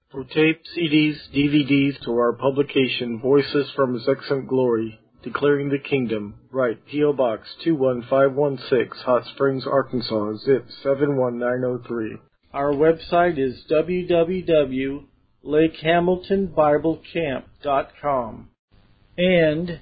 For tape, CDs, DVDs, to our publication, Voices from His Excellent Glory, Declaring the Kingdom, write P.O. Box 21516, Hot Springs, Arkansas, zip 71903. Our website is www.lakehamiltonbiblecamp.com and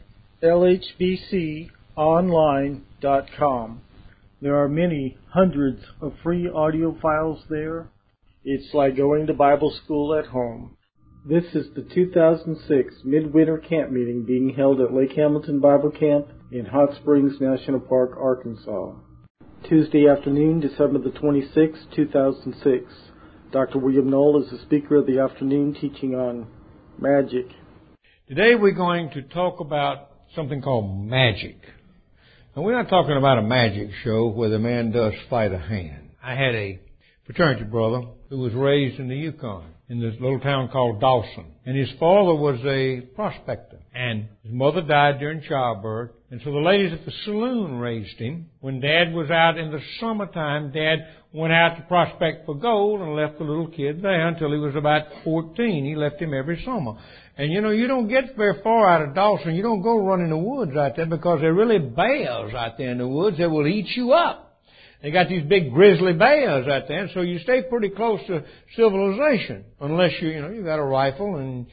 lhbconline.com. There are many hundreds of free audio files there. It's like going to Bible school at home. This is the 2006 Midwinter Camp Meeting being held at Lake Hamilton Bible Camp in Hot Springs National Park, Arkansas. Tuesday afternoon, December the 26th, 2006. Dr. William Knoll is the speaker of the afternoon, teaching on magic. Today we're going to talk about something called magic. And we're not talking about a magic show where the man does sleight of hand. I had a fraternity brother who was raised in the Yukon, in this little town called Dawson. And his father was a prospector. And his mother died during childbirth. And so the ladies at the saloon raised him. When Dad was out in the summertime, Dad went out to prospect for gold and left the little kid there until he was about 14. He left him every summer. And you know, you don't get very far out of Dawson. You don't go run in the woods out there because there are really bears out there in the woods that will eat you up. They got these big grizzly bears out there, and so you stay pretty close to civilization, unless you got a rifle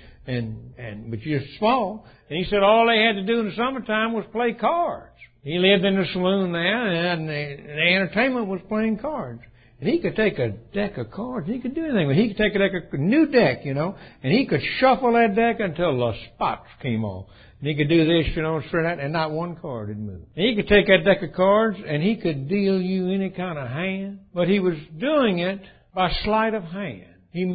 but you're small. And he said all they had to do in the summertime was play cards. He lived in the saloon there, and the entertainment was playing cards. And he could take a deck of cards. He could do anything. But he could take a new deck, and he could shuffle that deck until the spots came off. And he could do this, straight out, and not one card would move. And he could take that deck of cards, and he could deal you any kind of hand. But he was doing it by sleight of hand.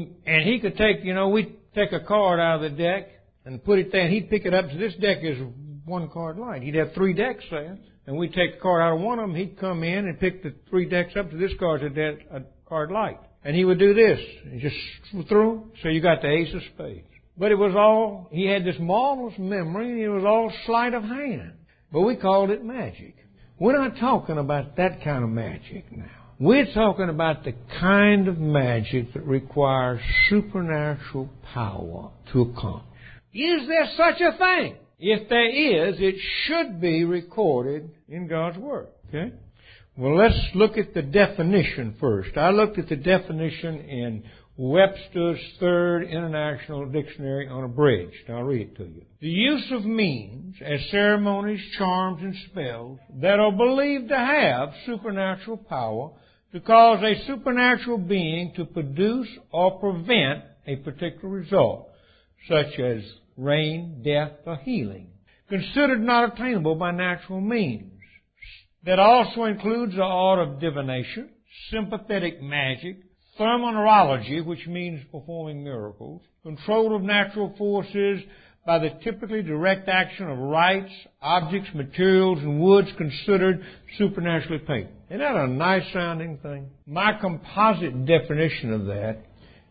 He could take, we'd take a card out of the deck and put it there, and he'd pick it up. So this deck is one card light. He'd have 3 decks there. And we'd take a card out of one of them. He'd come in and pick the 3 decks up. So this card's a card light. And he would do this. And just through. So you got the ace of spades. But it was all, he had this marvelous memory, and it was all sleight of hand. But we called it magic. We're not talking about that kind of magic now. We're talking about the kind of magic that requires supernatural power to accomplish. Is there such a thing? If there is, it should be recorded in God's Word. Okay? Well, let's look at the definition first. I looked at the definition in Webster's Third International Dictionary Unabridged. I'll read it to you. The use of means as ceremonies, charms, and spells that are believed to have supernatural power to cause a supernatural being to produce or prevent a particular result, such as rain, death, or healing, considered not attainable by natural means. That also includes the art of divination, sympathetic magic, thermoneurology, which means performing miracles, control of natural forces by the typically direct action of rites, objects, materials, and woods considered supernaturally paid. Isn't that a nice sounding thing? My composite definition of that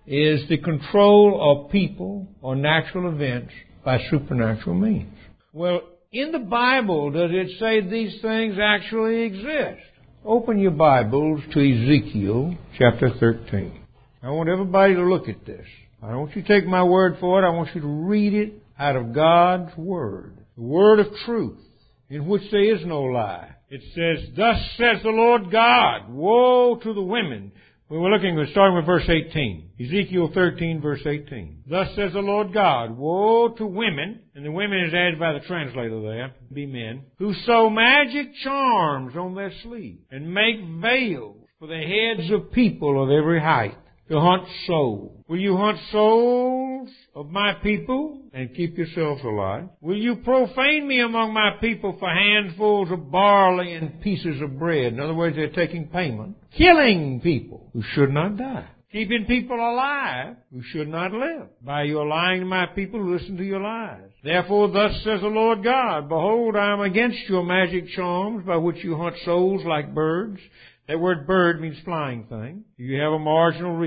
is the control of people or natural events by supernatural means. Well, in the Bible, does it say these things actually exist? Open your Bibles to Ezekiel chapter 13. I want everybody to look at this. I don't want you to take my word for it. I want you to read it out of God's Word, the Word of truth, in which there is no lie. It says, "Thus says the Lord God, woe to the women." We're starting with verse 18. Ezekiel 13, verse 18. "Thus says the Lord God, woe to women," and the women is added by the translator there, be men, "who sew magic charms on their sleeves, and make veils for the heads of people of every height, to hunt souls. Will you hunt souls of my people and keep yourselves alive? Will you profane me among my people for handfuls of barley and pieces of bread?" In other words, they're taking payment. "Killing people who should not die. Keeping people alive who should not live. By your lying to my people who listen to your lies. Therefore thus says the Lord God, behold, I am against your magic charms by which you hunt souls like birds." That word bird means flying thing. If you have a marginal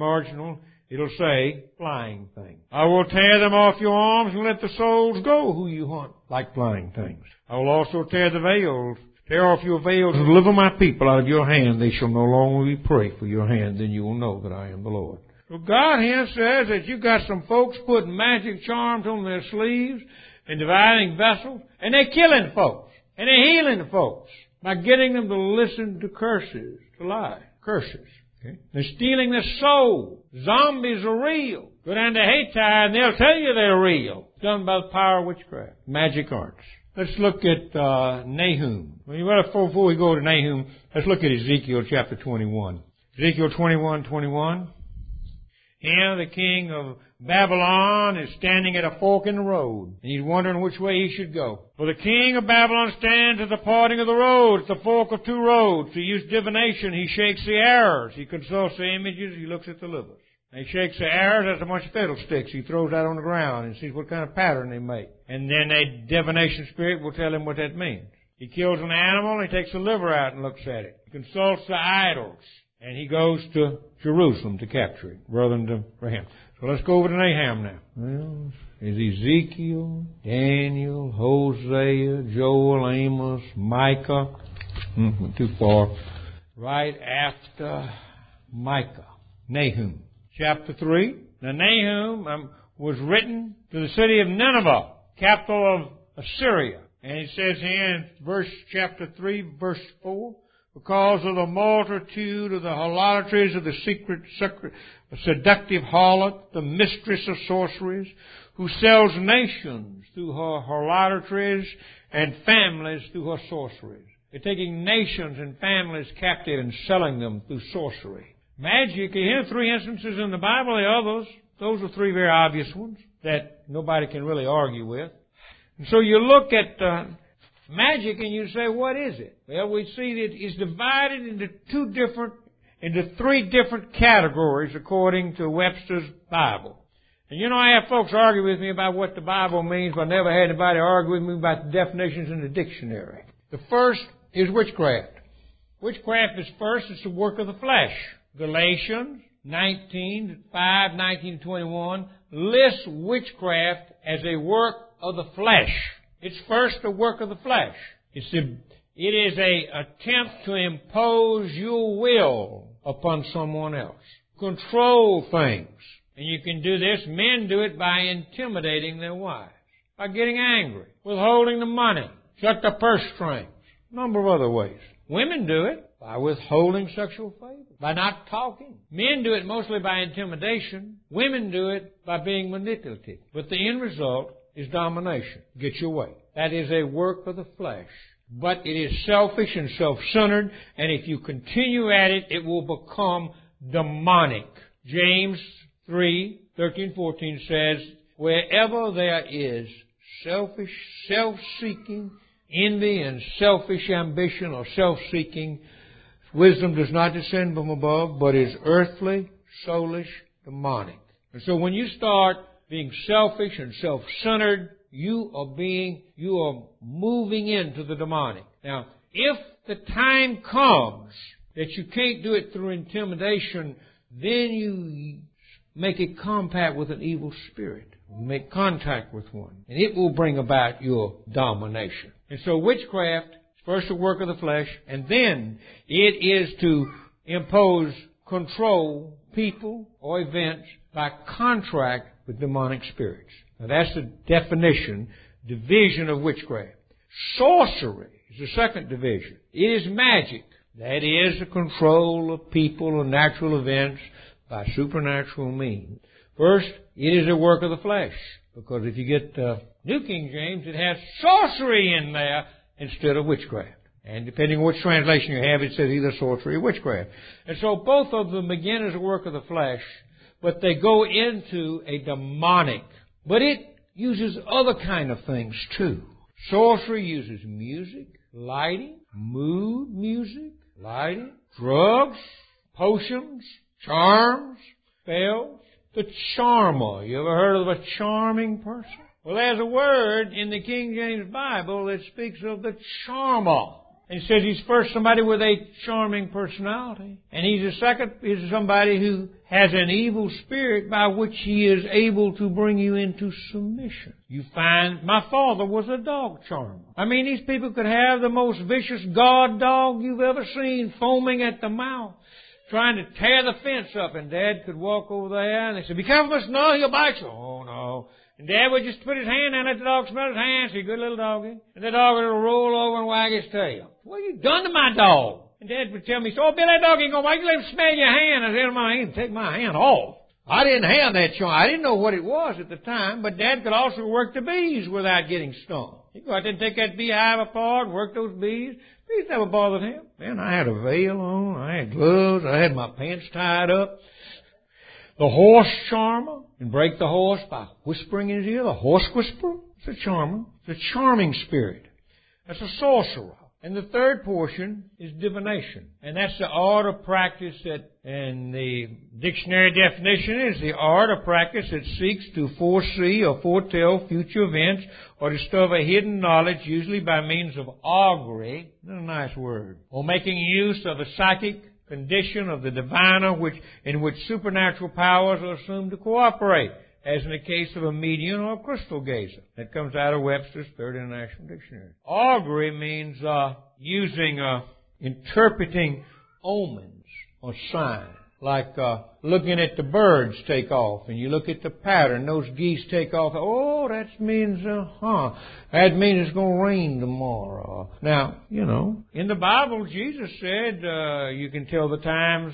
it'll say flying thing. "I will tear them off your arms and let the souls go who you hunt like flying things. I will also tear off your veils and deliver my people out of your hand. They shall no longer be prey for your hand. Then you will know that I am the Lord." Well, God here says that you got some folks putting magic charms on their sleeves and dividing vessels, and they're killing folks, and they're healing the folks by getting them to listen to curses, to lie, curses. Okay? They're stealing their soul. Zombies are real. Go down to Haiti and they'll tell you they're real. It's done by the power of witchcraft, magic arts. Let's look at Nahum. Before we go to Nahum, let's look at Ezekiel chapter 21. Ezekiel 21:21. Here the king of Babylon is standing at a fork in the road, and he's wondering which way he should go. For the king of Babylon stands at the parting of the road, at the fork of two roads. To use divination, he shakes the arrows. He consults the images. He looks at the livers. And he shakes the arrows. That's a bunch of fiddlesticks. He throws that on the ground and sees what kind of pattern they make. And then a divination spirit will tell him what that means. He kills an animal. He takes the liver out and looks at it. He consults the idols. And he goes to Jerusalem to capture it, rather than for him. So let's go over to Nahum now. Well, is Ezekiel, Daniel, Hosea, Joel, Amos, Micah. Went too far. Right after Micah. Nahum. Chapter 3. Now Nahum was written to the city of Nineveh, capital of Assyria. And it says here in chapter 3, verse 4, because of the multitude of the harlotries of the seductive harlot, the mistress of sorceries, who sells nations through her harlotries and families through her sorceries. They're taking nations and families captive and selling them through sorcery. Magic, here are 3 instances in the Bible. The others, those are 3 very obvious ones that nobody can really argue with. And so you look at magic and you say, what is it? Well, we see that it's divided into 3 different categories according to Webster's Bible. And you know, I have folks argue with me about what the Bible means, but I never had anybody argue with me about the definitions in the dictionary. The first is witchcraft. Witchcraft is first, it's the work of the flesh. Galatians 19:5-21 lists witchcraft as a work of the flesh. It's first the work of the flesh. It is a attempt to impose your will upon someone else. Control things. And you can do this. Men do it by intimidating their wives, by getting angry, withholding the money, shut the purse strings, a number of other ways. Women do it by withholding sexual favor, by not talking. Men do it mostly by intimidation. Women do it by being manipulative. But the end result is domination. Get your way. That is a work of the flesh. But it is selfish and self-centered, and if you continue at it, it will become demonic. James 3:13-14 says, wherever there is selfish, self-seeking, envy and selfish ambition or self-seeking, wisdom does not descend from above, but is earthly, soulish, demonic. And so when you start being selfish and self-centered, you are moving into the demonic. Now, if the time comes that you can't do it through intimidation, then you make a compact with an evil spirit. Make contact with one. And it will bring about your domination. And so witchcraft is first the work of the flesh, and then it is to impose control, people or events, by contract with demonic spirits. Now that's the division of witchcraft. Sorcery is the second division. It is magic. That is the control of people and natural events by supernatural means. First, it is a work of the flesh, because if you get New King James, it has sorcery in there instead of witchcraft. And depending on which translation you have, it says either sorcery or witchcraft. And so both of them begin as a work of the flesh, but they go into a demonic. But it uses other kind of things too. Sorcery uses music, lighting, mood music, lighting, drugs, potions, charms, spells. The charmer. You ever heard of a charming person? Well, there's a word in the King James Bible that speaks of the charmer. And it says he's first somebody with a charming personality. And he's somebody who has an evil spirit by which he is able to bring you into submission. You find, my father was a dog charmer. I mean, these people could have the most vicious guard dog you've ever seen, foaming at the mouth. trying to tear the fence up, and Dad could walk over there, and they said, "Be careful, Mr. Noah, he'll bite you." "Oh, no." And Dad would just put his hand down, let the dog smell his hand, say, "Good little doggy." And the dog would roll over and wag his tail. "What have you done to my dog?" And Dad would tell me, "Oh, Billy, that dog ain't going to bite you. Let him smell your hand." I said, "I ain't take my hand off." I didn't have that charm. I didn't know what it was at the time, but Dad could also work the bees without getting stung. He'd go out there and take that beehive apart, work those bees. Bees never bothered him. Man, I had a veil on, I had gloves, I had my pants tied up. The horse charmer, and break the horse by whispering in his ear, the horse whisperer. It's a charmer. It's a charming spirit. That's a sorcerer. And the third portion is divination. And that's the art of practice that, and the dictionary definition is the art of practice that seeks to foresee or foretell future events or discover hidden knowledge, usually by means of augury. That's a nice word. Or making use of a psychic condition of the diviner in which supernatural powers are assumed to cooperate, as in the case of a medium or a crystal gazer. That comes out of Webster's Third International Dictionary. Augury means interpreting omens or signs. Like looking at the birds take off, and you look at the pattern, those geese take off. Oh, that means, that means it's going to rain tomorrow. Now, in the Bible, Jesus said, you can tell the times.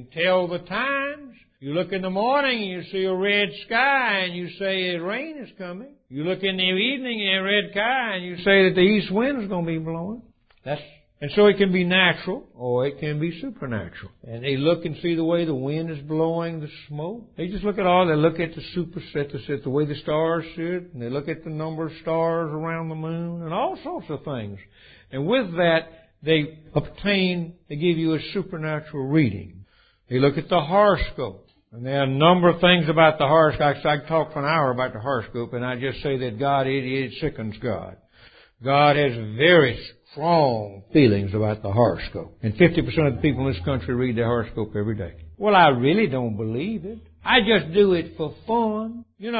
You look in the morning and you see a red sky and you say rain is coming. You look in the evening and a red sky and you say that the east wind is going to be blowing. And so it can be natural or it can be supernatural. And they look and see the way the wind is blowing, the smoke. They just look at they look at the way the stars sit, and they look at the number of stars around the moon and all sorts of things. And with that, they give you a supernatural reading. They look at the horoscope. And there are a number of things about the horoscope. I could talk for an hour about the horoscope, and I just say that it sickens God. God has very strong feelings about the horoscope. And 50% of the people in this country read their horoscope every day. Well, I really don't believe it. I just do it for fun.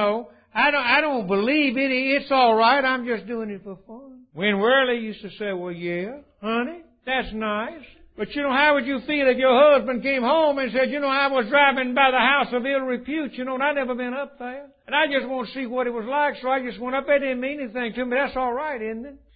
I don't believe it. It's all right. I'm just doing it for fun. When Worley used to say, "Well, yeah, honey, that's nice. But how would you feel if your husband came home and said, I was driving by the house of ill repute, and I'd never been up there. And I just want to see what it was like, so I just went up there. It didn't mean anything to me. That's all right, isn't it?"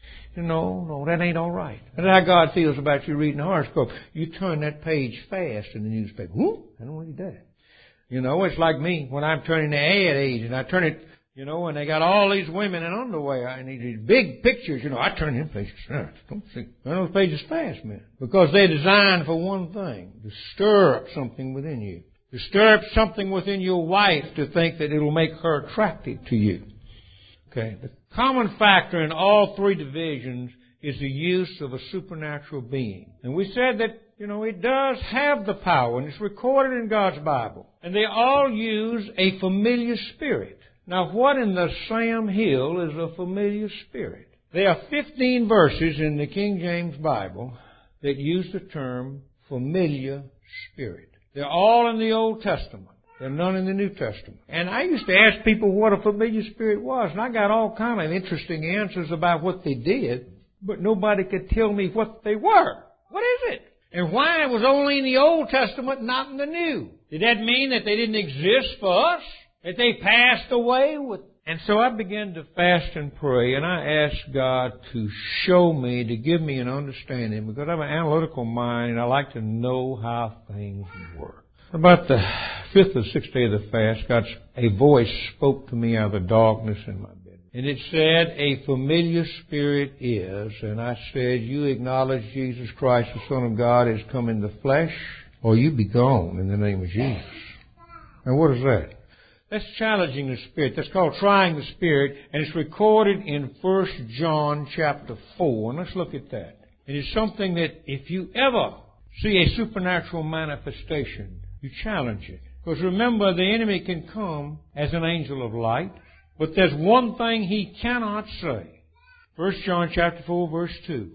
No, that ain't all right. That's how God feels about you reading the horoscope. You turn that page fast in the newspaper. I don't read that. It's like me when I'm turning the ad age, and I turn it, and they got all these women in underwear and these big pictures, I turn them pages fast. Don't see. Turn those pages fast, man. Because they're designed for one thing, to stir up something within you. To stir up something within your wife to think that it'll make her attractive to you. Okay. The common factor in all three divisions is the use of a supernatural being. And we said that, it does have the power, and it's recorded in God's Bible. And they all use a familiar spirit. Now, what in the Sam Hill is a familiar spirit? There are 15 verses in the King James Bible that use the term familiar spirit. They're all in the Old Testament. There are none in the New Testament. And I used to ask people what a familiar spirit was, and I got all kind of interesting answers about what they did, but nobody could tell me what they were. What is it? And why it was only in the Old Testament, not in the New? Did that mean that they didn't exist for us? That they passed away with? And so I began to fast and pray, and I asked God to show me, to give me an understanding, because I have an analytical mind, and I like to know how things work. About the 5th or 6th day of the fast, a voice spoke to me out of the darkness in my bed. And it said, "A familiar spirit is," and I said, "You acknowledge Jesus Christ, the Son of God, has come in the flesh, or you be gone in the name of Jesus." And what is that? That's challenging the Spirit. That's called trying the Spirit, and it's recorded in 1 John chapter 4. And let's look at that. It is something that if you ever see a supernatural manifestation, you challenge it. Because remember, the enemy can come as an angel of light, but there's one thing he cannot say. 1 John chapter 4, verse 2.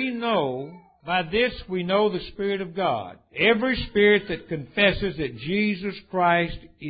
By this we know the Spirit of God. Every spirit that confesses that Jesus Christ is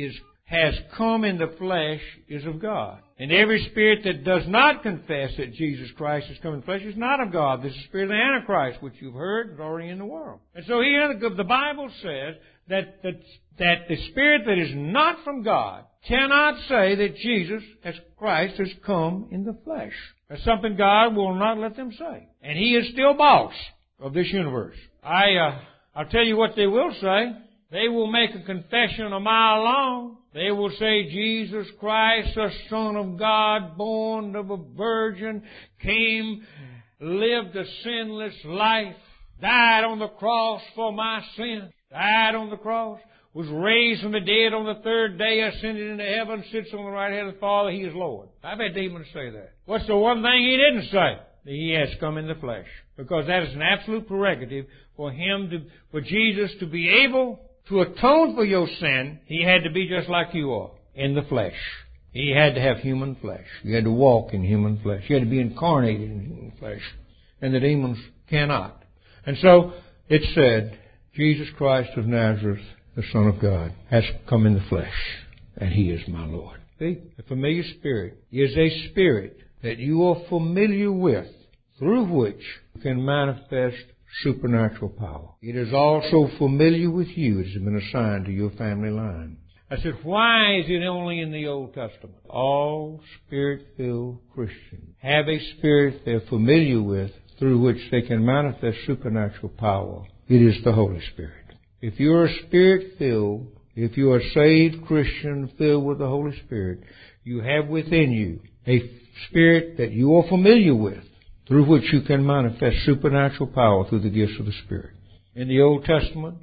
has come in the flesh is of God. And every spirit that does not confess that Jesus Christ has come in the flesh is not of God. This is the spirit of the Antichrist, which you've heard is already in the world. And so here the Bible says that the spirit that is not from God cannot say that Jesus as Christ has come in the flesh. That's something God will not let them say. And He is still boss of this universe. I'll tell you what they will say. They will make a confession a mile long. They will say, Jesus Christ, the Son of God, born of a virgin, came, lived a sinless life, died on the cross for my sins, died on the cross, was raised from the dead on the third day, ascended into heaven, sits on the right hand of the Father, He is Lord. I've had demons say that. What's the one thing He didn't say? That He has come in the flesh. Because that is an absolute prerogative for Jesus to be able to atone for your sin. He had to be just like you are, in the flesh. He had to have human flesh. He had to walk in human flesh. He had to be incarnated in human flesh. And the demons cannot. And so it said, Jesus Christ of Nazareth, the Son of God, has come in the flesh, and He is my Lord. See, a familiar spirit is a spirit that you are familiar with, through which you can manifest supernatural power. It is also familiar with you. It has been assigned to your family line. I said, why is it only in the Old Testament? All Spirit-filled Christians have a spirit they're familiar with through which they can manifest supernatural power. It is the Holy Spirit. If you're a Spirit-filled, if you're a saved Christian filled with the Holy Spirit, you have within you a spirit that you are familiar with, through which you can manifest supernatural power through the gifts of the Spirit. In the Old Testament,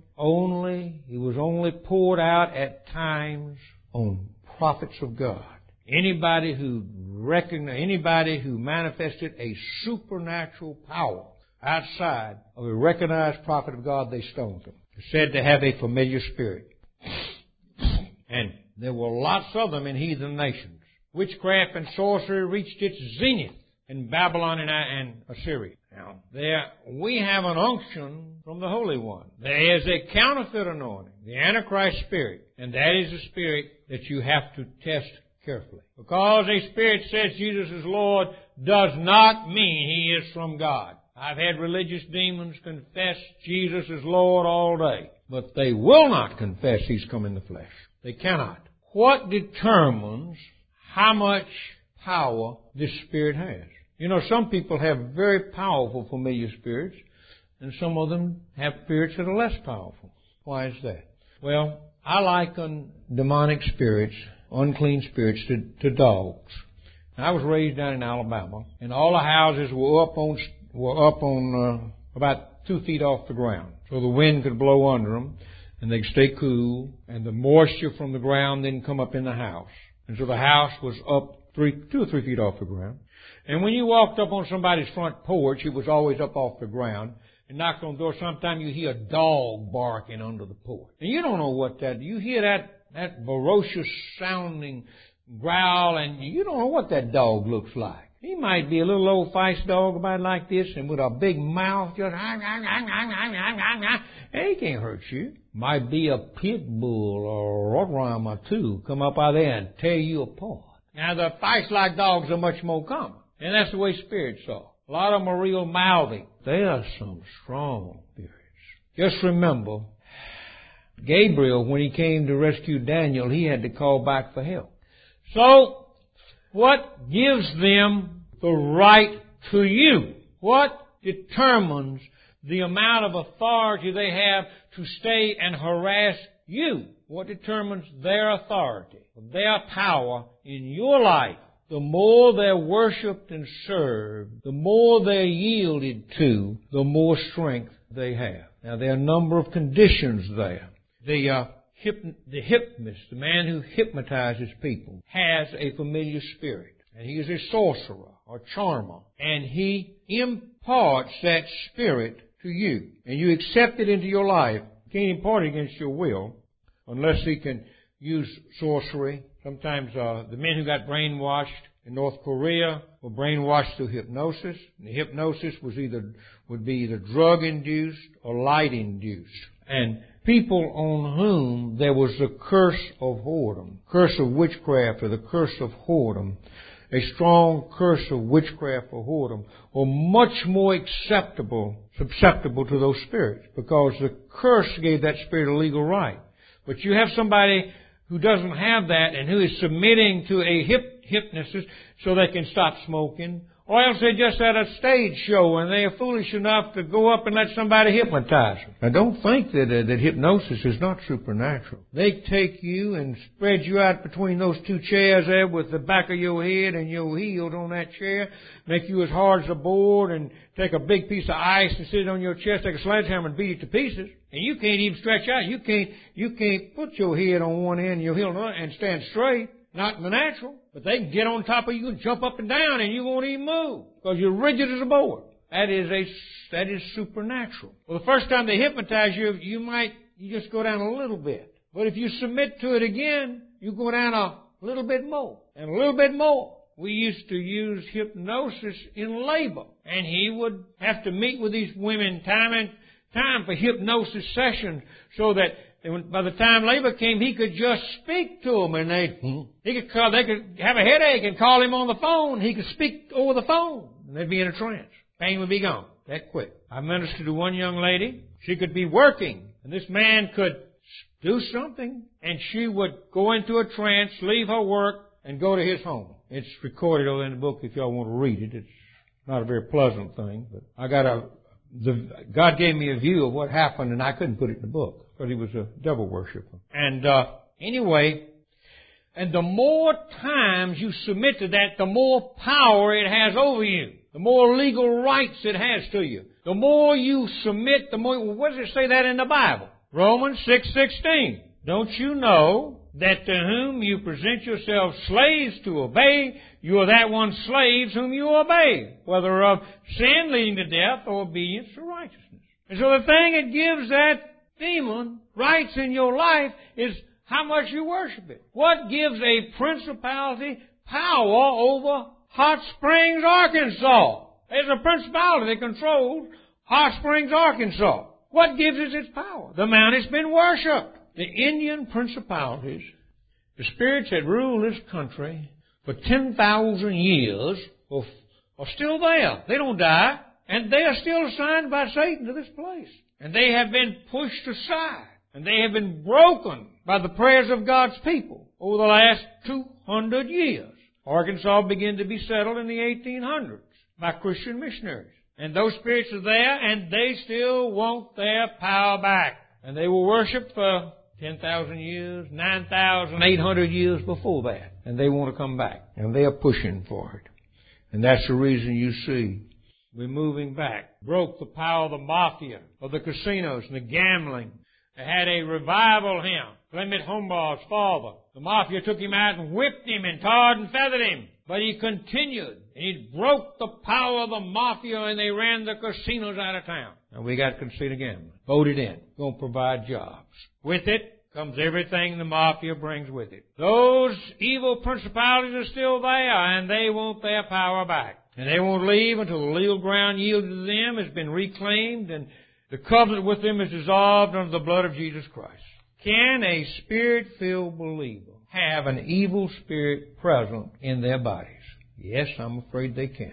it was only poured out at times on prophets of God. Anybody who manifested a supernatural power outside of a recognized prophet of God, they stoned them. They're said to have a familiar spirit. And there were lots of them in heathen nations. Witchcraft and sorcery reached its zenith in Babylon and Assyria. Now, we have an unction from the Holy One. There is a counterfeit anointing, the Antichrist spirit, and that is a spirit that you have to test carefully. Because a spirit says Jesus is Lord does not mean He is from God. I've had religious demons confess Jesus is Lord all day, but they will not confess He's come in the flesh. They cannot. What determines how much power this spirit has? You know, some people have very powerful familiar spirits, and some of them have spirits that are less powerful. Why is that? Well, I liken demonic spirits, unclean spirits, to dogs. I was raised down in Alabama, and all the houses were up on about 2 feet off the ground, so the wind could blow under them, and they could stay cool, and the moisture from the ground didn't come up in the house. And so the house was up 2 or 3 feet off the ground. And when you walked up on somebody's front porch, it was always up off the ground, and knocked on the door. Sometimes you hear a dog barking under the porch. And you don't know what you hear that ferocious sounding growl, and you don't know what that dog looks like. He might be a little old feist dog about like this, and with a big mouth, just and he can't hurt you. Might be a pit bull or a Rottweiler too, come up out there and tear you apart. Now the feist-like dogs are much more common, and that's the way spirits are. A lot of them are real mouthy. They are some strong spirits. Just remember, Gabriel, when he came to rescue Daniel, he had to call back for help. So, what gives them the right to you? What determines the amount of authority they have to stay and harass you? What determines their authority, their power in your life? The more they're worshipped and served, the more they're yielded to, the more strength they have. Now, there are a number of conditions there. The hypnotist, the man who hypnotizes people, has a familiar spirit. And he is a sorcerer or charmer. And he imparts that spirit to you. And you accept it into your life. You can't impart it against your will unless he can use sorcery. Sometimes the men who got brainwashed in North Korea were brainwashed through hypnosis. And the hypnosis would be either drug-induced or light-induced. And people on whom there was the curse of whoredom, curse of witchcraft or the curse of whoredom, a strong curse of witchcraft or whoredom, were much more susceptible to those spirits, because the curse gave that spirit a legal right. But you have somebody who doesn't have that and who is submitting to a hypnosis so they can stop smoking, or else they're just at a stage show and they are foolish enough to go up and let somebody hypnotize them. Now don't think that hypnosis is not supernatural. They take you and spread you out between those two chairs there with the back of your head and your heels on that chair, make you as hard as a board, and take a big piece of ice and sit it on your chest, take a sledgehammer and beat it to pieces. And you can't even stretch out. You can't put your head on one end and your heel on the other and stand straight. Not in the natural. But they can get on top of you and jump up and down and you won't even move because you're rigid as a board. That is supernatural. Well, the first time they hypnotize you, you just go down a little bit. But if you submit to it again, you go down a little bit more and a little bit more. We used to use hypnosis in labor, and he would have to meet with these women time and time for hypnosis sessions so that by the time labor came, he could just speak to them, and they could have a headache and call him on the phone. He could speak over the phone, and they'd be in a trance. Pain would be gone that quick. I ministered to one young lady. She could be working, and this man could do something, and she would go into a trance, leave her work, and go to his home. It's recorded over in the book if y'all want to read it. It's not a very pleasant thing, but God gave me a view of what happened, and I couldn't put it in the book because he was a devil worshiper. And anyway, and the more times you submit to that, the more power it has over you, the more legal rights it has to you. The more you submit, the more. Well, what does it say that in the Bible? Romans 6:16. Don't you know that to whom you present yourselves slaves to obey, you are that one slaves whom you obey, whether of sin leading to death or obedience to righteousness. And so the thing that gives that demon rights in your life is how much you worship it. What gives a principality power over Hot Springs, Arkansas? There's a principality that controls Hot Springs, Arkansas. What gives it its power? The amount it's been worshipped. The Indian principalities, the spirits that rule this country for 10,000 years are still there. They don't die. And they are still assigned by Satan to this place. And they have been pushed aside. And they have been broken by the prayers of God's people over the last 200 years. Arkansas began to be settled in the 1800s by Christian missionaries. And those spirits are there, and they still want their power back. And they were worshipped for 10,000 years, 9,800 years before that. And they want to come back. And they are pushing for it. And that's the reason you see we're moving back. Broke the power of the mafia, of the casinos and the gambling. They had a revival hymn. Clement Humbaugh's father. The mafia took him out and whipped him and tarred and feathered him. But he continued. He broke the power of the mafia, and they ran the casinos out of town. And we got casino gambling. Voted in. Going to provide jobs. With it comes everything the mafia brings with it. Those evil principalities are still there, and they want their power back. And they won't leave until the legal ground yielded to them has been reclaimed and the covenant with them is dissolved under the blood of Jesus Christ. Can a spirit-filled believer have an evil spirit present in their bodies? Yes, I'm afraid they can.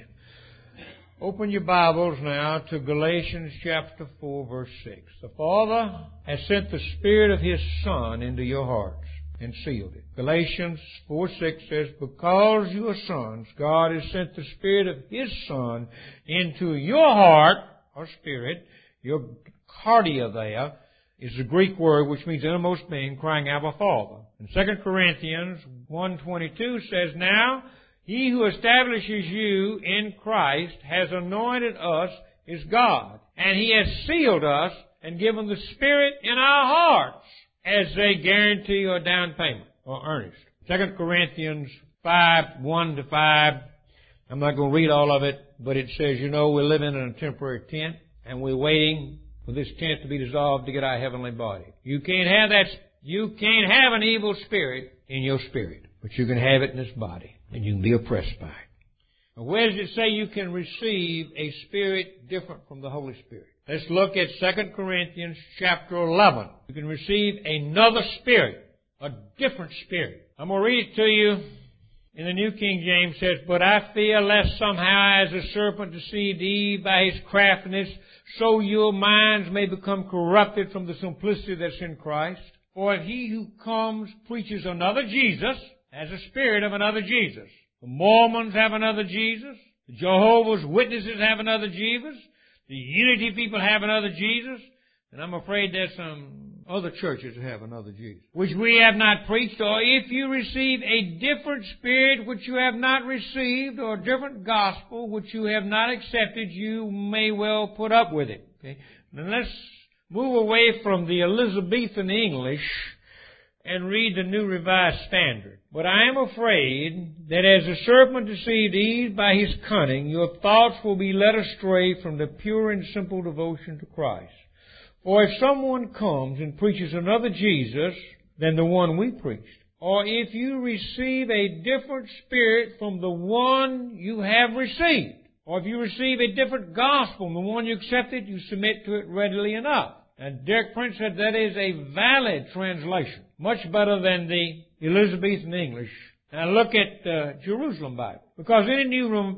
Open your Bibles now to Galatians chapter 4, verse 6. The Father has sent the Spirit of His Son into your hearts and sealed it. Galatians 4:6 says, because you are sons, God has sent the Spirit of His Son into your heart, or spirit. Your cardia there is the Greek word which means innermost being, crying, Abba, Father. And 2 Corinthians 1:22 says, now He who establishes you in Christ has anointed us as God, and He has sealed us and given the Spirit in our hearts as a guarantee or down payment or earnest. 2 Corinthians 5:1-5. I'm not going to read all of it, but it says, we're living in a temporary tent, and we're waiting for this tent to be dissolved to get our heavenly body. You can't have an evil spirit in your spirit, but you can have it in this body, and you can be oppressed by it. Now, where does it say you can receive a spirit different from the Holy Spirit? Let's look at 2 Corinthians chapter 11. You can receive another spirit, a different spirit. I'm going to read it to you. In the New King James says, "But I fear lest somehow as the serpent deceived Eve by his craftiness, so your minds may become corrupted from the simplicity that's in Christ. For if he who comes preaches another Jesus, has a spirit of another Jesus. The Mormons have another Jesus. The Jehovah's Witnesses have another Jesus. The Unity people have another Jesus. And I'm afraid there's some other churches that have another Jesus, which we have not preached. Or if you receive a different spirit which you have not received, or a different gospel which you have not accepted, you may well put up with it." Okay? Now let's move away from the Elizabethan English and read the New Revised Standard. "But I am afraid that as the serpent deceived Eve by his cunning, your thoughts will be led astray from the pure and simple devotion to Christ. For if someone comes and preaches another Jesus than the one we preached, or if you receive a different spirit from the one you have received, or if you receive a different gospel from the one you accepted, you submit to it readily enough." And Derek Prince said that is a valid translation, much better than the Elizabethan English. Now look at the Jerusalem Bible. "Because any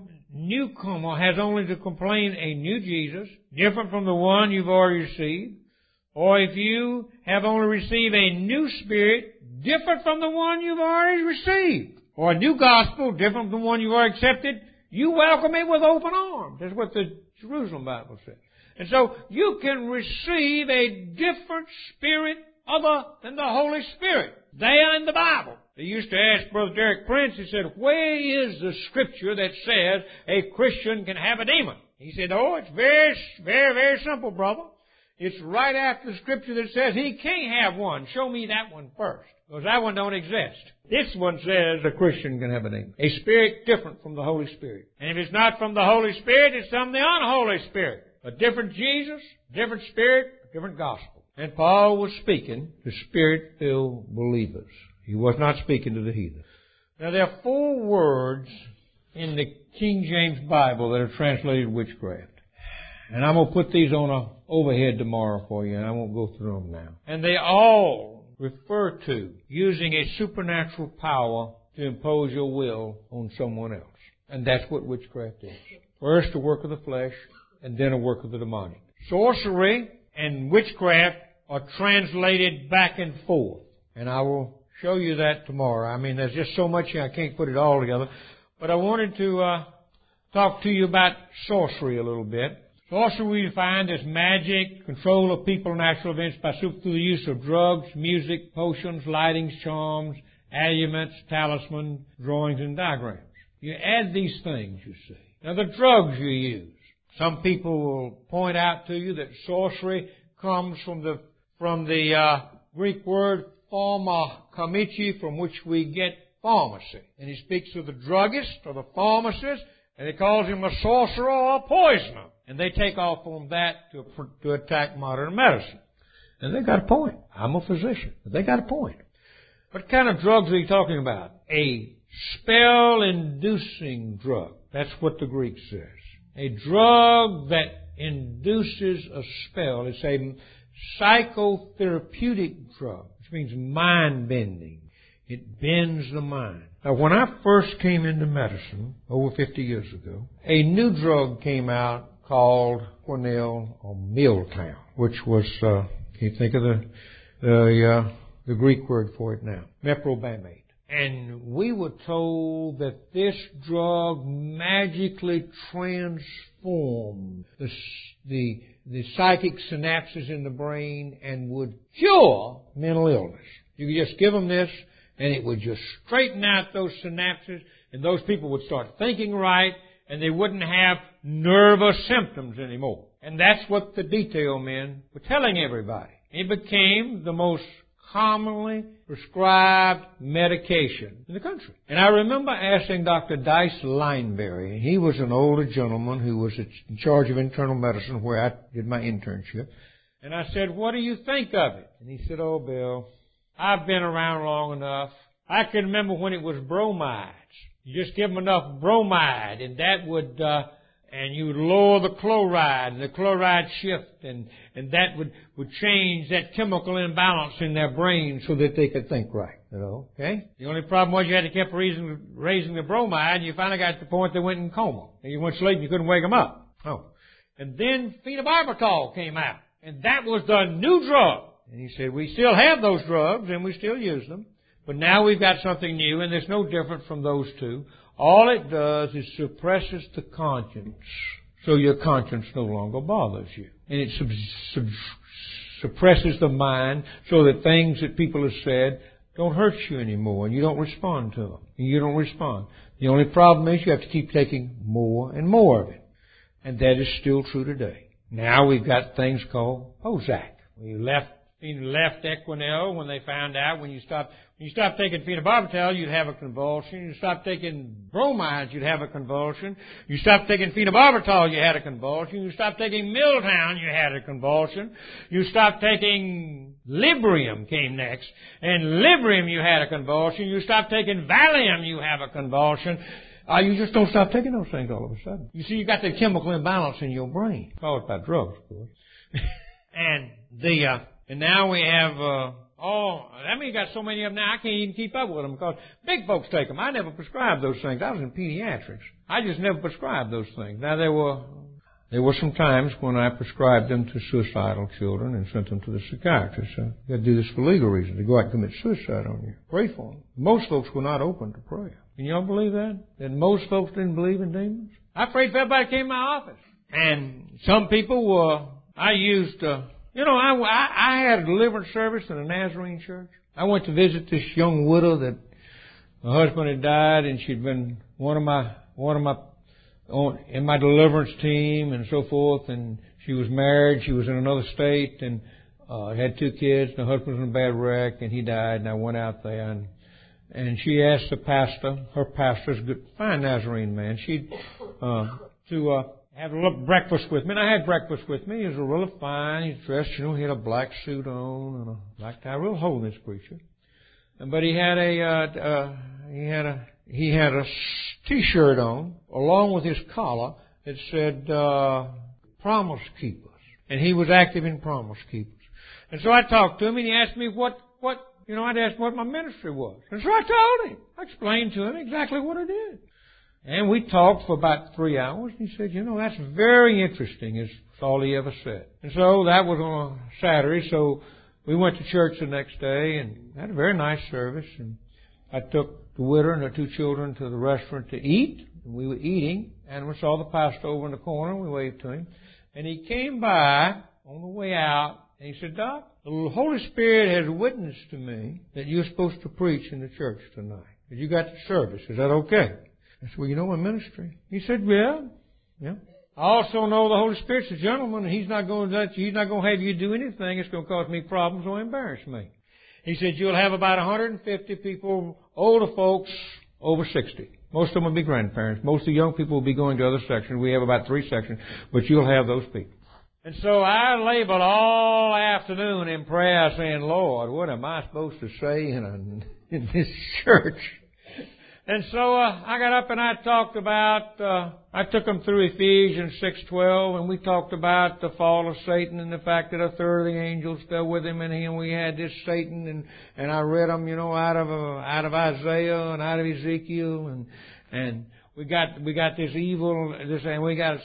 newcomer has only to complain a new Jesus, different from the one you've already received. Or if you have only received a new spirit, different from the one you've already received, or a new gospel, different from the one you've already accepted, you welcome it with open arms." That's what the Jerusalem Bible says. And so you can receive a different spirit other than the Holy Spirit. They are in the Bible. They used to ask Brother Derek Prince, he said, "Where is the scripture that says a Christian can have a demon?" He said, "Oh, it's very, very, very simple, brother. It's right after the scripture that says he can't have one. Show me that one first, because that one don't exist. This one says a Christian can have a demon. A spirit different from the Holy Spirit. And if it's not from the Holy Spirit, it's from the unholy spirit. A different Jesus, different spirit, different gospel." And Paul was speaking to spirit-filled believers. He was not speaking to the heathen. Now there are 4 words in the King James Bible that are translated witchcraft. And I'm going to put these on an overhead tomorrow for you, and I won't go through them now. And they all refer to using a supernatural power to impose your will on someone else. And that's what witchcraft is. First, a work of the flesh, and then a work of the demonic. Sorcery and witchcraft are translated back and forth. And I will show you that tomorrow. I mean, there's just so much here, I can't put it all together. But I wanted to talk to you about sorcery a little bit. Sorcery we defined as magic, control of people and natural events through the use of drugs, music, potions, lightings, charms, allurements, talisman, drawings, and diagrams. You add these things, you see. Now, the drugs you use. Some people will point out to you that sorcery comes from the Greek word pharmakamichi, from which we get pharmacy. And he speaks of the druggist or the pharmacist, and he calls him a sorcerer or a poisoner. And they take off on that to attack modern medicine. And they got a point. I'm a physician, but they got a point. What kind of drugs are you talking about? A spell-inducing drug. That's what the Greek says. A drug that induces a spell. It's a psychotherapeutic drug, which means mind-bending. It bends the mind. Now, when I first came into medicine, over 50 years ago, a new drug came out called Cornell or Milltown, which was, can you think of the Greek word for it now? Meprobamate. And we were told that this drug magically transformed the psychic synapses in the brain and would cure mental illness. You could just give them this, and it would just straighten out those synapses, and those people would start thinking right, and they wouldn't have nervous symptoms anymore. And that's what the detail men were telling everybody. It became the most commonly prescribed medication in the country. And I remember asking Dr. Dice Lineberry, he was an older gentleman who was in charge of internal medicine where I did my internship. And I said, "What do you think of it?" And he said, "Oh, Bill, I've been around long enough. I can remember when it was bromides. You just give them enough bromide, and that would, and you would lower the chloride, and the chloride shift, and that would change that chemical imbalance in their brain so that they could think right, okay? The only problem was you had to keep raising the bromide, and you finally got to the point they went in coma. And you went to sleep and you couldn't wake them up. Oh. And then phenobarbital came out, and that was the new drug. And he said, we still have those drugs, and we still use them, but now we've got something new, and it's no different from those two. All it does is suppresses the conscience, so your conscience no longer bothers you. And it suppresses the mind so that things that people have said don't hurt you anymore, and you don't respond to them. And you don't respond. The only problem is you have to keep taking more and more of it. And that is still true today. Now we've got things called Prozac. We left Equinel when they found out when you stop taking phenobarbital, you'd have a convulsion. You stop taking bromides, you'd have a convulsion. You stop taking phenobarbital, you had a convulsion. You stop taking Miltown, you had a convulsion. You stop taking Librium came next, and Librium you had a convulsion. You stop taking Valium, you have a convulsion. You just don't stop taking those things all of a sudden. You see, you got the chemical imbalance in your brain, caused by drugs, of course. And now we have, you got so many of them now, I can't even keep up with them because big folks take them. I never prescribed those things. I was in pediatrics. I just never prescribed those things. Now there were some times when I prescribed them to suicidal children and sent them to the psychiatrist. So you got to do this for legal reasons. To go out and commit suicide on you. Pray for them. Most folks were not open to prayer. Can y'all believe that? That most folks didn't believe in demons? I prayed for everybody that came to my office. And some people were, I had a deliverance service in a Nazarene church. I went to visit this young widow that her husband had died, and she'd been in my deliverance team and so forth, and she was married. She was in another state and had 2 kids, and her husband was in a bad wreck, and he died, and I went out there, and she asked the pastor, her pastor's a good, fine Nazarene man, to have a breakfast with me. And I had breakfast with me. He was really fine. He's dressed, he had a black suit on and a black tie, real holiness preacher. But he had a T-shirt on, along with his collar, that said, Promise Keepers. And he was active in Promise Keepers. And so I talked to him, and he asked me I'd asked what my ministry was. And so I told him. I explained to him exactly what I did. And we talked for about 3 hours. He said, that's very interesting, is all he ever said. And so that was on a Saturday, so we went to church the next day and had a very nice service. And I took the widow and her 2 children to the restaurant to eat. And we were eating, and we saw the pastor over in the corner, and we waved to him. And he came by on the way out, and he said, Doc, the Holy Spirit has witnessed to me that you're supposed to preach in the church tonight. That you got the service. Is that okay? I said, well, you know my ministry. He said, yeah. I also know the Holy Spirit's a gentleman, and He's not going to have you do anything that's going to cause me problems or embarrass me. He said, you'll have about 150 people, older folks, over 60. Most of them will be grandparents. Most of the young people will be going to other sections. We have about 3 sections, but you'll have those people. And so I labored all afternoon in prayer saying, Lord, what am I supposed to say in this church? And so I got up and I talked about, I took them through Ephesians 6:12, and we talked about the fall of Satan and the fact that 1/3 of the angels fell with him, and we had this Satan, and I read them, out of Isaiah and out of Ezekiel, and we got this evil, and we got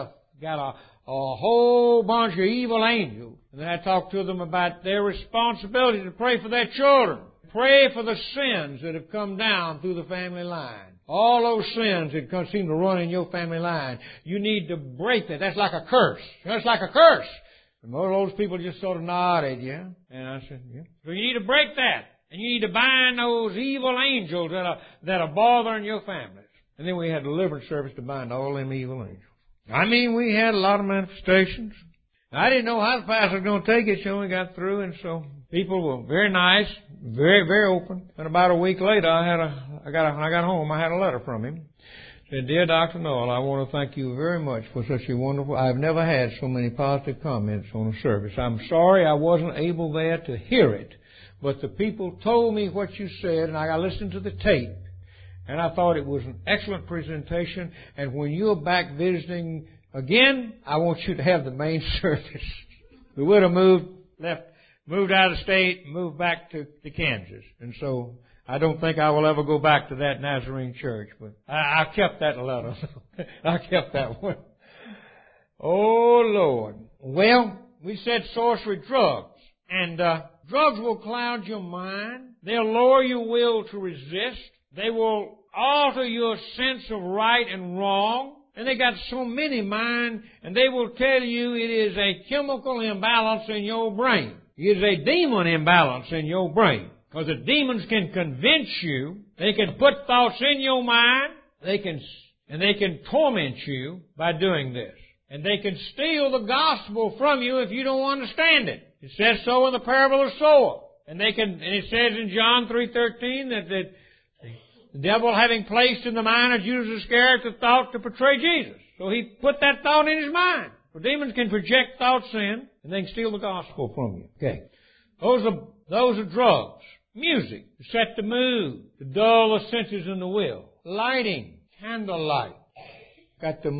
a whole bunch of evil angels. And then I talked to them about their responsibility to pray for their children. Pray for the sins that have come down through the family line. All those sins that seem to run in your family line, you need to break that. That's like a curse. That's like a curse. And most of those people just sort of nodded, yeah. And I said, yeah. So you need to break that. And you need to bind those evil angels that are bothering your families. And then we had a deliverance service to bind all them evil angels. We had a lot of manifestations. I didn't know how the pastor was going to take it, so we got through, and so people were very nice, very, very open. And about a week later, I got home, I had a letter from him. It said, Dear Dr. Noel, I want to thank you very much for such a wonderful, I've never had so many positive comments on the service. I'm sorry I wasn't able there to hear it, but the people told me what you said, and I listened to the tape, and I thought it was an excellent presentation, and when you're back visiting again, I want you to have the main service. The widow moved out of state, moved back to Kansas, and so I don't think I will ever go back to that Nazarene church, but I kept that letter. I kept that one. Oh, Lord. Well, we said sorcery, drugs. And drugs will cloud your mind. They'll lower your will to resist. They will alter your sense of right and wrong. And they got so many mind, and they will tell you it is a chemical imbalance in your brain. It is a demon imbalance in your brain. Because the demons can convince you, they can put thoughts in your mind, they can torment you by doing this. And they can steal the gospel from you if you don't understand it. It says so in the parable of the sower. And it says in John 3:13 that the devil having placed in the mind of Judas Iscariot the thought to betray Jesus. So he put that thought in his mind. For demons can project thoughts in, and they can steal the gospel from you. Okay. Those are drugs. Music, to set the mood, to dull the senses and the will. Lighting, candlelight. Got the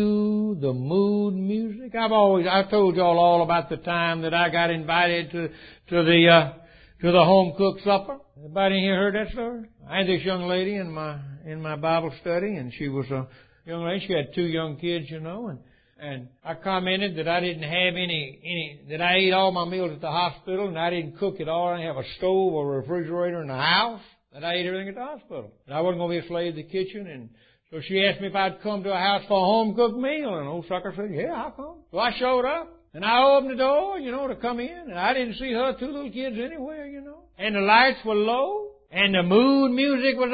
mood music. I told y'all all about the time that I got invited to the home cooked supper. Anybody here heard that story? I had this young lady in my Bible study, and she was a young lady. She had 2 young kids, and I commented that I didn't have that I ate all my meals at the hospital, and I didn't cook at all. I didn't have a stove or a refrigerator in the house, that I ate everything at the hospital. And I wasn't going to be a slave to the kitchen, and so she asked me if I'd come to a house for a home-cooked meal, and old sucker said, yeah, I'll come. So I showed up, and I opened the door, to come in, and I didn't see her 2 little kids anywhere, And the lights were low, and the mood music was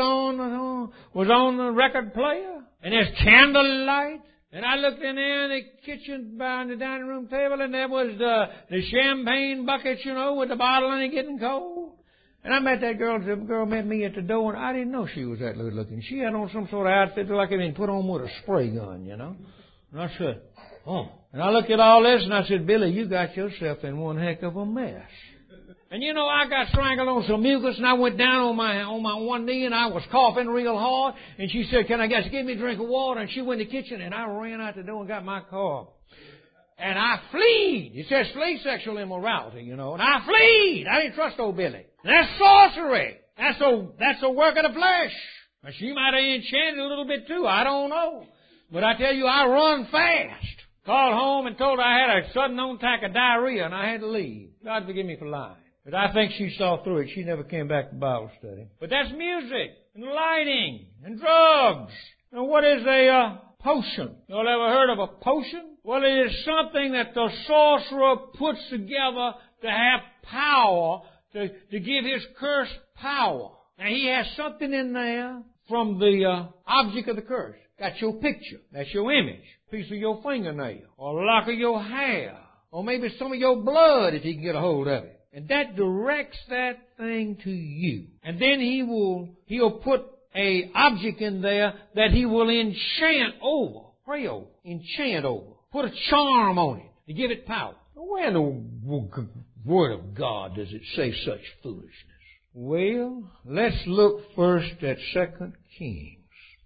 on the record player, and there's candlelight. And I looked in there in the kitchen behind the dining room table, and there was the champagne buckets, with the bottle in it getting cold. And I met that girl. The girl met me at the door, and I didn't know she was that good looking. She had on some sort of outfit like it had been put on with a spray gun, And I said, oh. And I looked at all this, and I said, Billy, you got yourself in one heck of a mess. And I got strangled on some mucus, and I went down on my one knee, and I was coughing real hard. And she said, can I give me a drink of water? And she went in the kitchen, and I ran out the door and got my car. And I fled. It says flee sexual immorality, And I fled. I didn't trust old Billy. And that's sorcery. That's a work of the flesh. Now, she might have enchanted a little bit too. I don't know. But I tell you, I run fast. Called home and told her I had a sudden attack of diarrhea, and I had to leave. God forgive me for lying. But I think she saw through it. She never came back to Bible study. But that's music and lighting and drugs. Now, what is a potion? Y'all ever heard of a potion? Well, it is something that the sorcerer puts together to have power, to give his curse power. Now, he has something in there from the object of the curse. That's your picture. That's your image. Piece of your fingernail. Or a lock of your hair. Or maybe some of your blood if he can get a hold of it. And that directs that thing to you. And then he'll put a object in there that he will enchant over. Pray over. Enchant over. Put a charm on it to give it power. Where in the Word of God does it say such foolishness? Well, let's look first at 2 Kings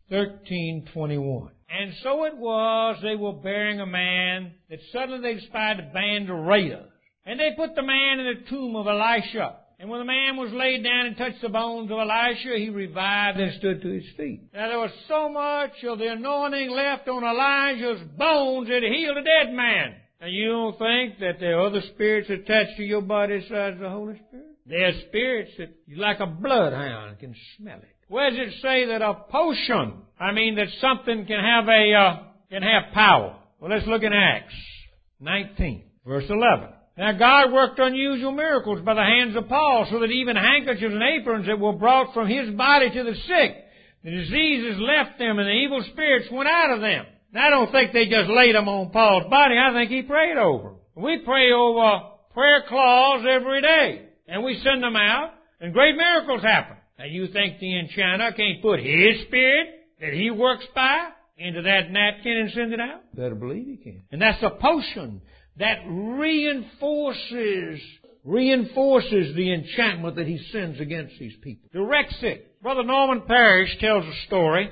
13:21. And so it was, they were burying a man, that suddenly they spied a band of raiders. And they put the man in the tomb of Elisha. And when the man was laid down and touched the bones of Elisha, he revived and stood to his feet. Now there was so much of the anointing left on Elijah's bones that it healed a dead man. Now you don't think that there are other spirits attached to your body besides the Holy Spirit? There are spirits that, like a bloodhound, can smell it. Where does it say that a potion, that something can have power? Well, let's look in Acts 19, verse 11. Now, God worked unusual miracles by the hands of Paul, so that even handkerchiefs and aprons that were brought from his body to the sick, the diseases left them and the evil spirits went out of them. Now, I don't think they just laid them on Paul's body. I think he prayed over them. We pray over prayer claws every day, and we send them out, and great miracles happen. Now, you think the enchanter can't put his spirit that he works by into that napkin and send it out? Better believe he can. And that's a potion that reinforces reinforces the enchantment that he sends against these people. Directs it. Brother Norman Parrish tells a story.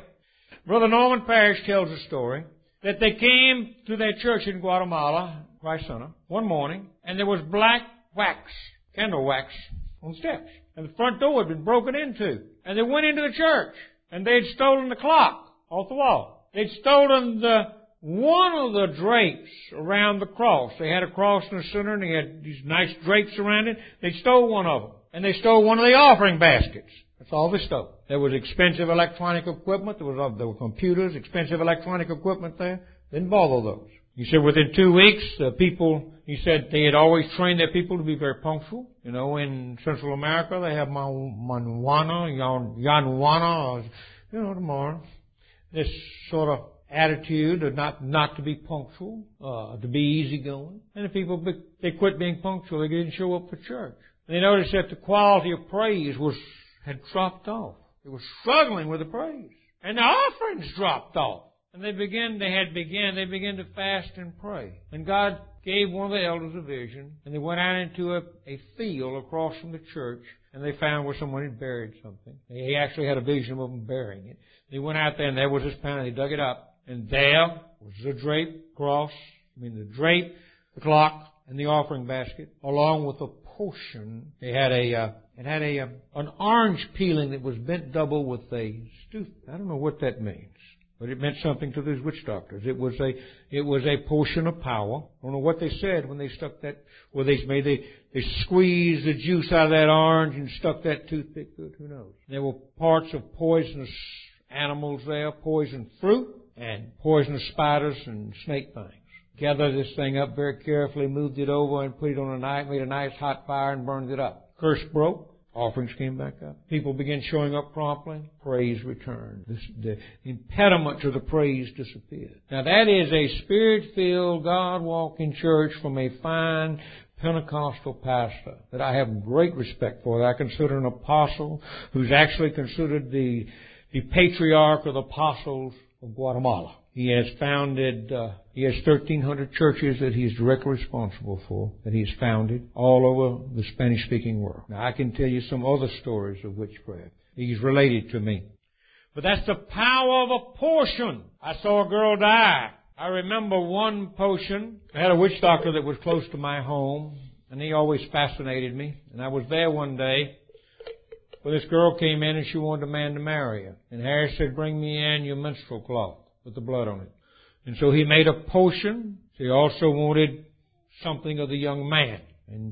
That they came to their church in Guatemala, Christ Center, one morning, and there was black wax, candle wax, on the steps. And the front door had been broken into. And they went into the church, and they'd stolen the clock off the wall. They'd stolen one of the drapes around the cross. They had a cross in the center, and they had these nice drapes around it. They stole one of them. And they stole one of the offering baskets. That's all they stole. There was expensive electronic equipment. There were computers, expensive electronic equipment there. Didn't bother those. He said within 2 weeks, he said they had always trained their people to be very punctual. You know, in Central America, they have mañana, tomorrow. This sort of attitude of not to be punctual, to be easygoing. And the people, they quit being punctual. They didn't show up for church. And they noticed that the quality of praise had dropped off. They were struggling with the praise. And the offerings dropped off. And they began to fast and pray. And God gave one of the elders a vision, and they went out into a field across from the church, and they found where someone had buried something. He actually had a vision of them burying it. They went out there, and there was this panel. They dug it up, and there was the the clock, and the offering basket, along with a portion. It had an orange peeling that was bent double with a I don't know what that means. But it meant something to these witch doctors. It was a portion of power. I don't know what they said when they stuck that. Well, they squeezed the juice out of that orange and stuck that toothpick to it. Who knows? There were parts of poisonous animals there, poison fruit, and poisonous spiders and snake fangs. Gathered this thing up very carefully, moved it over, and put it on a knife, made a nice hot fire, and burned it up. Curse broke. Offerings came back up. People began showing up promptly. Praise returned. The impediment to the praise disappeared. Now that is a Spirit-filled, God-walking church from a fine Pentecostal pastor that I have great respect for, that I consider an apostle, who's actually considered the patriarch of the apostles of Guatemala. He has founded, he has 1,300 churches that he's directly responsible for, that he's founded all over the Spanish-speaking world. Now, I can tell you some other stories of witchcraft. He's related to me. But that's the power of a potion. I saw a girl die. I remember one potion. I had a witch doctor that was close to my home, and he always fascinated me. And I was there one day. Well, this girl came in and she wanted a man to marry her. And Harry said, "Bring me in your menstrual cloth with the blood on it." And so he made a potion. She also wanted something of the young man. And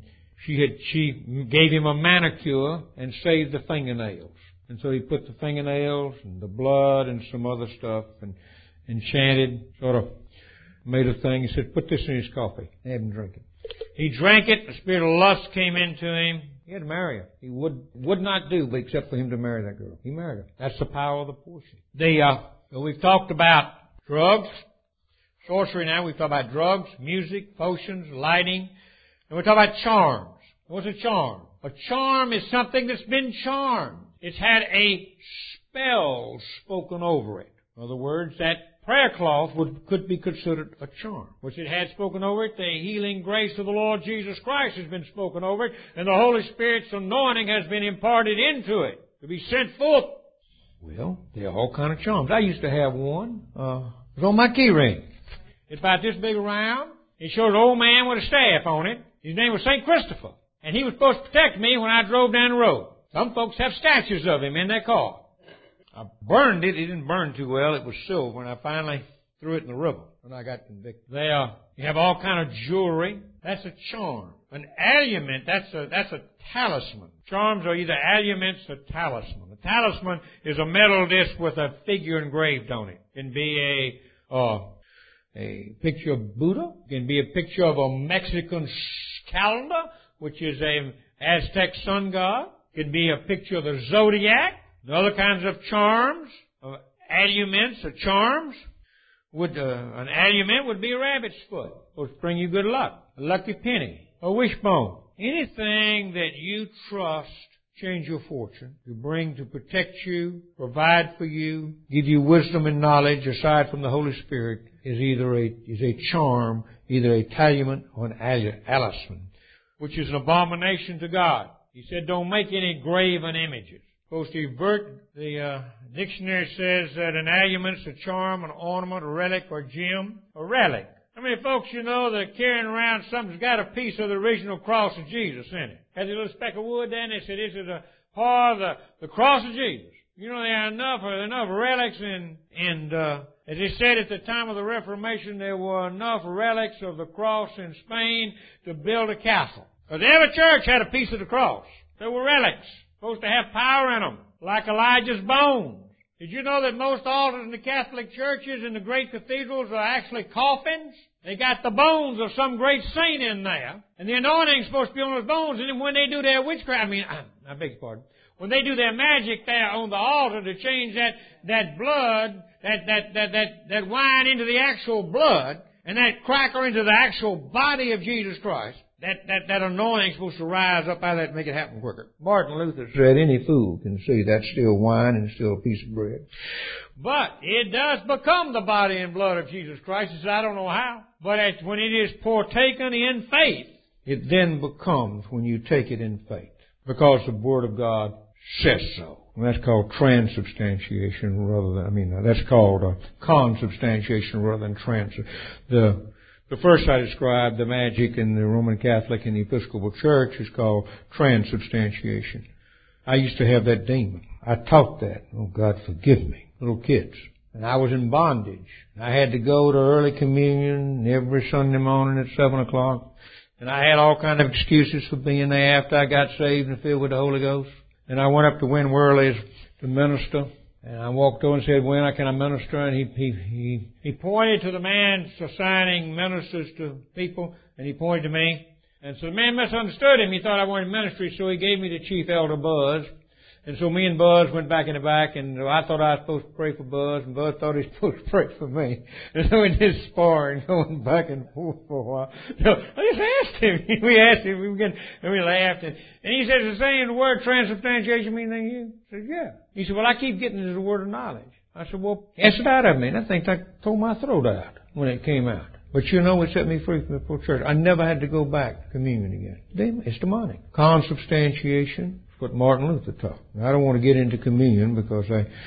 she gave him a manicure and saved the fingernails. And so he put the fingernails and the blood and some other stuff and enchanted, sort of made a thing. He said, "Put this in his coffee. Have him drink it." He drank it. The spirit of lust came into him. He had to marry her. He would not do except for him to marry that girl. He married her. That's the power of the potion. We've talked about drugs, sorcery now. We've talked about drugs, music, potions, lighting. And we talk about charms. What's a charm? A charm is something that's been charmed. It's had a spell spoken over it. In other words, that prayer cloth could be considered a charm. Which it had spoken over it. The healing grace of the Lord Jesus Christ has been spoken over it. And the Holy Spirit's anointing has been imparted into it to be sent forth. Well, there are all kind of charms. I used to have one. It was on my key ring. It's about this big around. It shows an old man with a staff on it. His name was St. Christopher. And he was supposed to protect me when I drove down the road. Some folks have statues of him in their car. I burned it. It didn't burn too well. It was silver, and I finally threw it in the river when I got convicted. You have all kind of jewelry. That's a charm. An allument, that's a talisman. Charms are either alluments or talisman. A talisman is a metal disc with a figure engraved on it. It can be a picture of Buddha. It can be a picture of a Mexican calendar, which is a Aztec sun god. It can be a picture of the zodiac. And other kinds of charms, alluments or charms. An allument would be a rabbit's foot. Would bring you good luck. A lucky penny. A wishbone. Anything that you trust change your fortune, to bring to protect you, provide for you, give you wisdom and knowledge aside from the Holy Spirit is a charm, either a talisman or an talisman. which is an abomination to God. He said, don't make any graven images. Supposed to avert, the dictionary says that an amulet's a charm, an ornament, a relic, or gem, a relic. How many folks you know that are carrying around something's got a piece of the original cross of Jesus in it? Has a little speck of wood there, and they said, this is a part of the cross of Jesus. You know, there are enough relics and as they said at the time of the Reformation, there were enough relics of the cross in Spain to build a castle. Because every church had a piece of the cross. There were relics, supposed to have power in them, like Elijah's bones. Did you know that most altars in the Catholic churches and the great cathedrals are actually coffins? They got the bones of some great saint in there, and the anointing's supposed to be on those bones, and then when they do their witchcraft, I beg your pardon, when they do their magic there on the altar to change that blood, that wine into the actual blood, and that cracker into the actual body of Jesus Christ, that anointing is supposed to rise up out of that and make it happen quicker. Martin Luther said any fool can see that's still wine and still a piece of bread. But it does become the body and blood of Jesus Christ. He said, I don't know how. But when it is partaken in faith, it then becomes when you take it in faith. Because the Word of God says so. And that's called transubstantiation rather than, that's called consubstantiation rather than The first I described, the magic in the Roman Catholic and the Episcopal Church, is called transubstantiation. I used to have that demon. I taught that. Oh, God forgive me. Little kids. And I was in bondage. I had to go to early communion every Sunday morning at 7 o'clock. And I had all kind of excuses for being there after I got saved and filled with the Holy Ghost. And I went up to Win Worley's to minister. And I walked over and said, when can I minister? And he pointed to the man assigning ministers to people, and he pointed to me. And so the man misunderstood him. He thought I wanted ministry, so he gave me the chief elder, Buzz. And so me and Buzz went back in the back, and I thought I was supposed to pray for Buzz, and Buzz thought he was supposed to pray for me. And so we did sparring, going back and forth for a while. So I just asked him. We asked him, and we laughed. And he said, is saying the word transubstantiation mean anything to you? I said, yeah. He said, well, I keep getting it as a word of knowledge. I said, well, cast it out of me. And I think I tore my throat out when it came out. But you know, it set me free from the poor church. I never had to go back to communion again. It's demonic. Consubstantiation. What Martin Luther taught. I don't want to get into communion because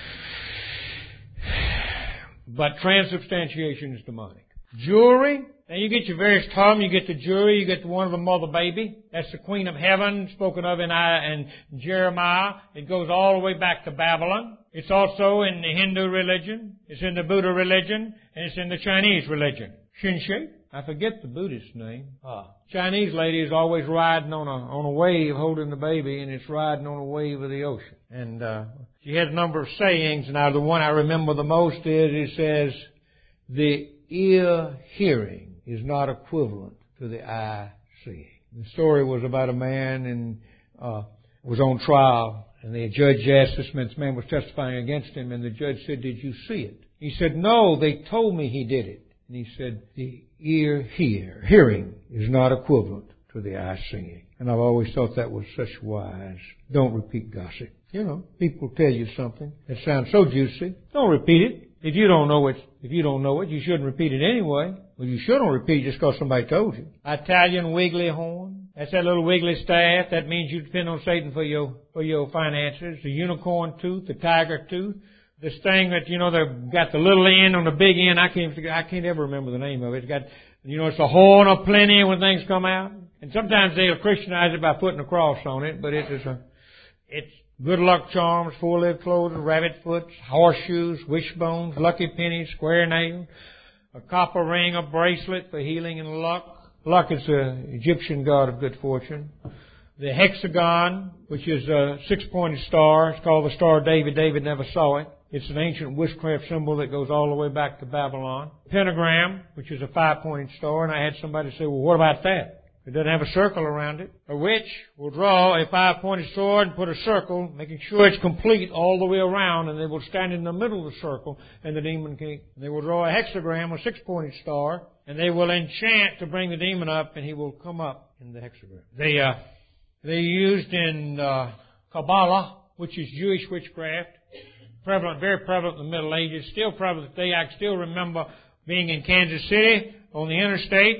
But transubstantiation is demonic. Jewelry. Now you get your various tongue. You get the jewelry. You get the one of the mother baby. That's the Queen of Heaven spoken of in Jeremiah. It goes all the way back to Babylon. It's also in the Hindu religion. It's in the Buddha religion. And it's in the Chinese religion. Shinsei. I forget the Buddhist name. Chinese lady is always riding on a wave holding the baby, and it's riding on a wave of the ocean. And she has a number of sayings. Now the one I remember the most is it says, the ear hearing is not equivalent to the eye seeing. The story was about a man and was on trial, and the judge asked this man was testifying against him, and the judge said, did you see it? He said, no, they told me he did it. And he said, the ear hearing is not equivalent to the eye seeing. And I've always thought that was such wise. Don't repeat gossip. You know, people tell you something that sounds so juicy. Don't repeat it. If you don't know it, you shouldn't repeat it anyway. Well, you shouldn't repeat it just because somebody told you. Italian wiggly horn. That's that little wiggly staff. That means you depend on Satan for your finances. The unicorn tooth, the tiger tooth. This thing that, they've got the little end on the big end. I can't ever remember the name of it. It's got, it's a horn of plenty when things come out. And sometimes they'll Christianize it by putting a cross on it, but it's good luck charms, four-leaf clothing, rabbit foots, horseshoes, wishbones, lucky pennies, square nails, a copper ring, a bracelet for healing and luck. Luck is the Egyptian god of good fortune. The hexagon, which is a six-pointed star. It's called the Star of David. David never saw it. It's an ancient witchcraft symbol that goes all the way back to Babylon. Pentagram, which is a five-pointed star. And I had somebody say, well, what about that? It doesn't have a circle around it. A witch will draw a five-pointed sword and put a circle, making sure it's complete all the way around, and they will stand in the middle of the circle, and the demon can't. They will draw a hexagram, a six-pointed star, and they will enchant to bring the demon up, and he will come up in the hexagram. They used in Kabbalah, which is Jewish witchcraft, very prevalent in the Middle Ages, still prevalent today. I still remember being in Kansas City on the interstate,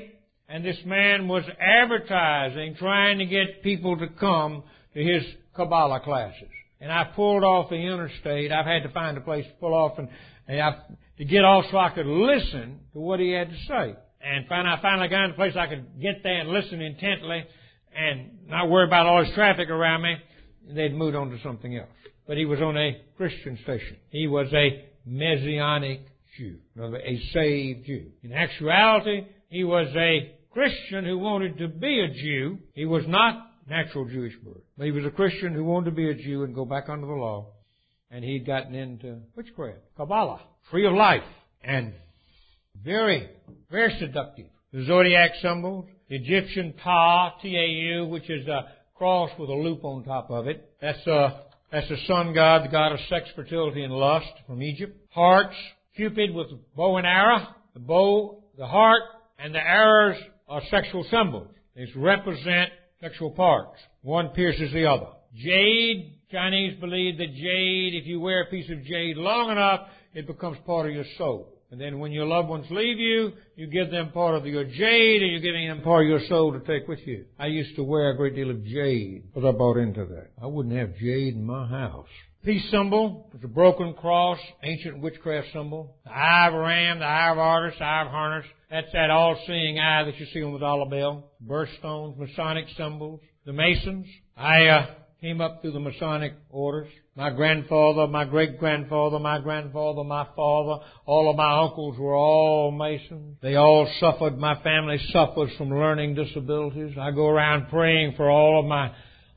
And this man was advertising, trying to get people to come to his Kabbalah classes. And I pulled off the interstate. I've had to find a place to pull off to get off so I could listen to what he had to say. And I finally got in a place I could get there and listen intently and not worry about all this traffic around me. And they'd moved on to something else. But he was on a Christian station. He was a Messianic Jew, a saved Jew. In actuality, he was a Christian who wanted to be a Jew. He was not natural Jewish birth. But he was a Christian who wanted to be a Jew and go back under the law. And he'd gotten into witchcraft, Kabbalah, tree of life, and very, very seductive. The zodiac symbols, the Egyptian Ta, T-A-U, which is a cross with a loop on top of it. That's the sun god, the god of sex, fertility, and lust from Egypt. Hearts, Cupid with bow and arrow. The bow, the heart, and the arrows are sexual symbols. These represent sexual parts. One pierces the other. Jade, Chinese believe that jade, if you wear a piece of jade long enough, it becomes part of your soul. And then when your loved ones leave you, you give them part of your jade, and you're giving them part of your soul to take with you. I used to wear a great deal of jade because I bought into that. I wouldn't have jade in my house. Peace symbol is a broken cross, ancient witchcraft symbol. The eye of Ram, the eye of Argus, the eye of Harness. That's that all-seeing eye that you see on the dollar bill. Birthstones, Masonic symbols. The Masons. I came up through the Masonic orders. My grandfather, my great-grandfather, my grandfather, my father, all of my uncles were all Masons. They all suffered. My family suffers from learning disabilities. I go around praying for all of my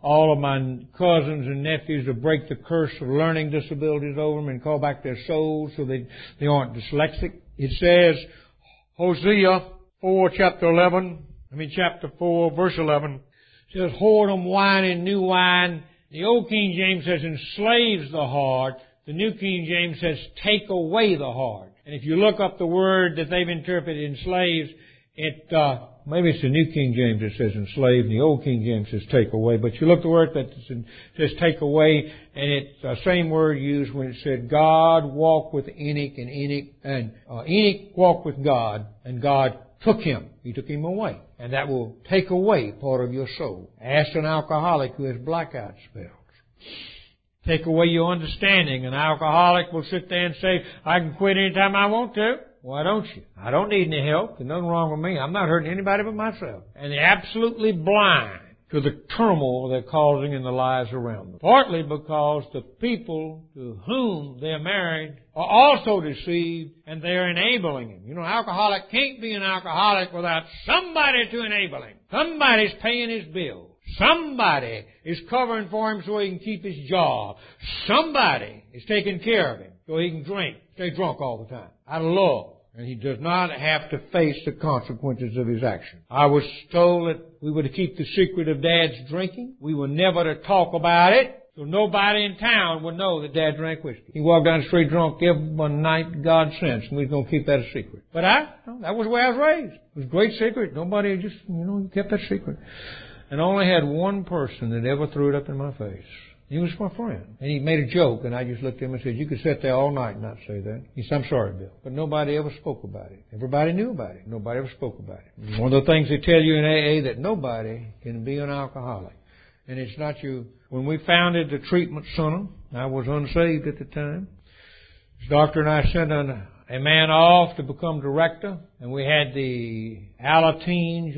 cousins and nephews to break the curse of learning disabilities over them and call back their souls so they aren't dyslexic. It says, Hosea 4, chapter 4, verse 11, says, whoredom, wine, and new wine. The old King James says enslaves the heart. The New King James says take away the heart. And if you look up the word that they've interpreted enslaves, maybe it's the New King James that says enslave, and the Old King James says take away. But you look at the word that says take away, and it's the same word used when it said God walked with Enoch, and Enoch walked with God, and God took him. He took him away. And that will take away part of your soul. Ask an alcoholic who has blackout spells. Take away your understanding. An alcoholic will sit there and say, I can quit anytime I want to. Why don't you? I don't need any help. There's nothing wrong with me. I'm not hurting anybody but myself. And they're absolutely blind to the turmoil they're causing in the lives around them. Partly because the people to whom they're married are also deceived, and they're enabling him. You know, an alcoholic can't be an alcoholic without somebody to enable him. Somebody's paying his bills. Somebody is covering for him so he can keep his job. Somebody is taking care of him so he can stay drunk all the time, out of love. And he does not have to face the consequences of his action. I was told that we were to keep the secret of Dad's drinking. We were never to talk about it, so nobody in town would know that Dad drank whiskey. He walked down the street drunk every night God sent, and we was going to keep that a secret. But that was the way I was raised. It was a great secret. Nobody just, kept that secret. And I only had one person that ever threw it up in my face. He was my friend. And he made a joke, and I just looked at him and said, you could sit there all night and not say that. He said, I'm sorry, Bill. But nobody ever spoke about it. Everybody knew about it. Nobody ever spoke about it. One of the things they tell you in AA, that nobody can be an alcoholic. And it's not you. When we founded the treatment center, I was unsaved at the time. This doctor and I sent a man off to become director, and we had the Alateens,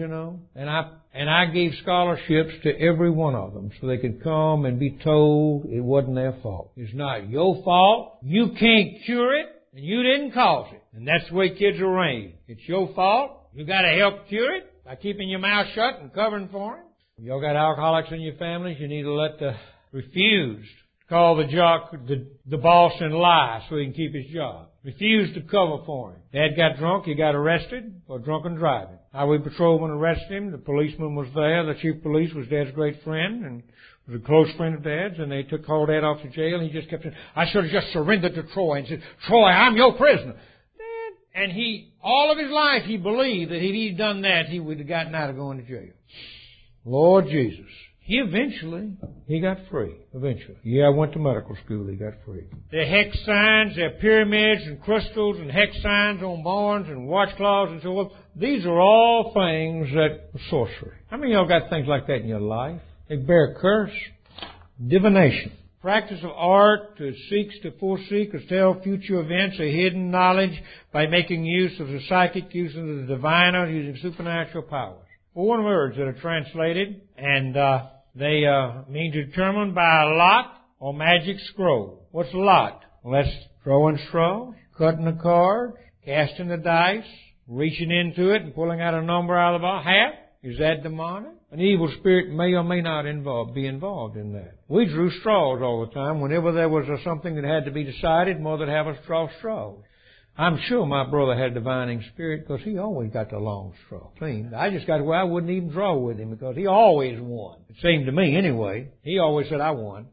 and I gave scholarships to every one of them so they could come and be told it wasn't their fault. It's not your fault. You can't cure it, and you didn't cause it. And that's the way kids are raised. It's your fault. You got to help cure it by keeping your mouth shut and covering for him. If y'all got alcoholics in your families, you need to refuse to call the boss and lie so he can keep his job. Refused to cover for him. Dad got drunk. He got arrested for drunken driving. Highway patrolman arrested him. The policeman was there. The chief of police was Dad's great friend and was a close friend of Dad's. And they called Dad off to jail. And he just kept saying, I should have just surrendered to Troy and said, Troy, I'm your prisoner. Dad. And all of his life, he believed that if he'd done that, he would have gotten out of going to jail. Lord Jesus, he got free. Eventually. Yeah, I went to medical school. He got free. There are hex signs, there are pyramids and crystals and hex signs on barns and watchcloths and so forth. These are all things that are sorcery. How many of y'all got things like that in your life? They bear a curse. Divination. Practice of art to seeks to foresee or tell future events or hidden knowledge by making use of the psychic, using the diviner, using supernatural powers. 4 words that are translated, and they mean to determine by a lot or magic scroll. What's a lot? Well, that's throwing straws, cutting a card, casting the dice, reaching into it and pulling out a number out of a hat. Is that demonic? An evil spirit may or may not be involved in that. We drew straws all the time. Whenever there was something that had to be decided, Mother would have us draw straws. I'm sure my brother had a divining spirit because he always got the long straw. I just got where I wouldn't even draw with him because he always won. It seemed to me anyway. He always said I won.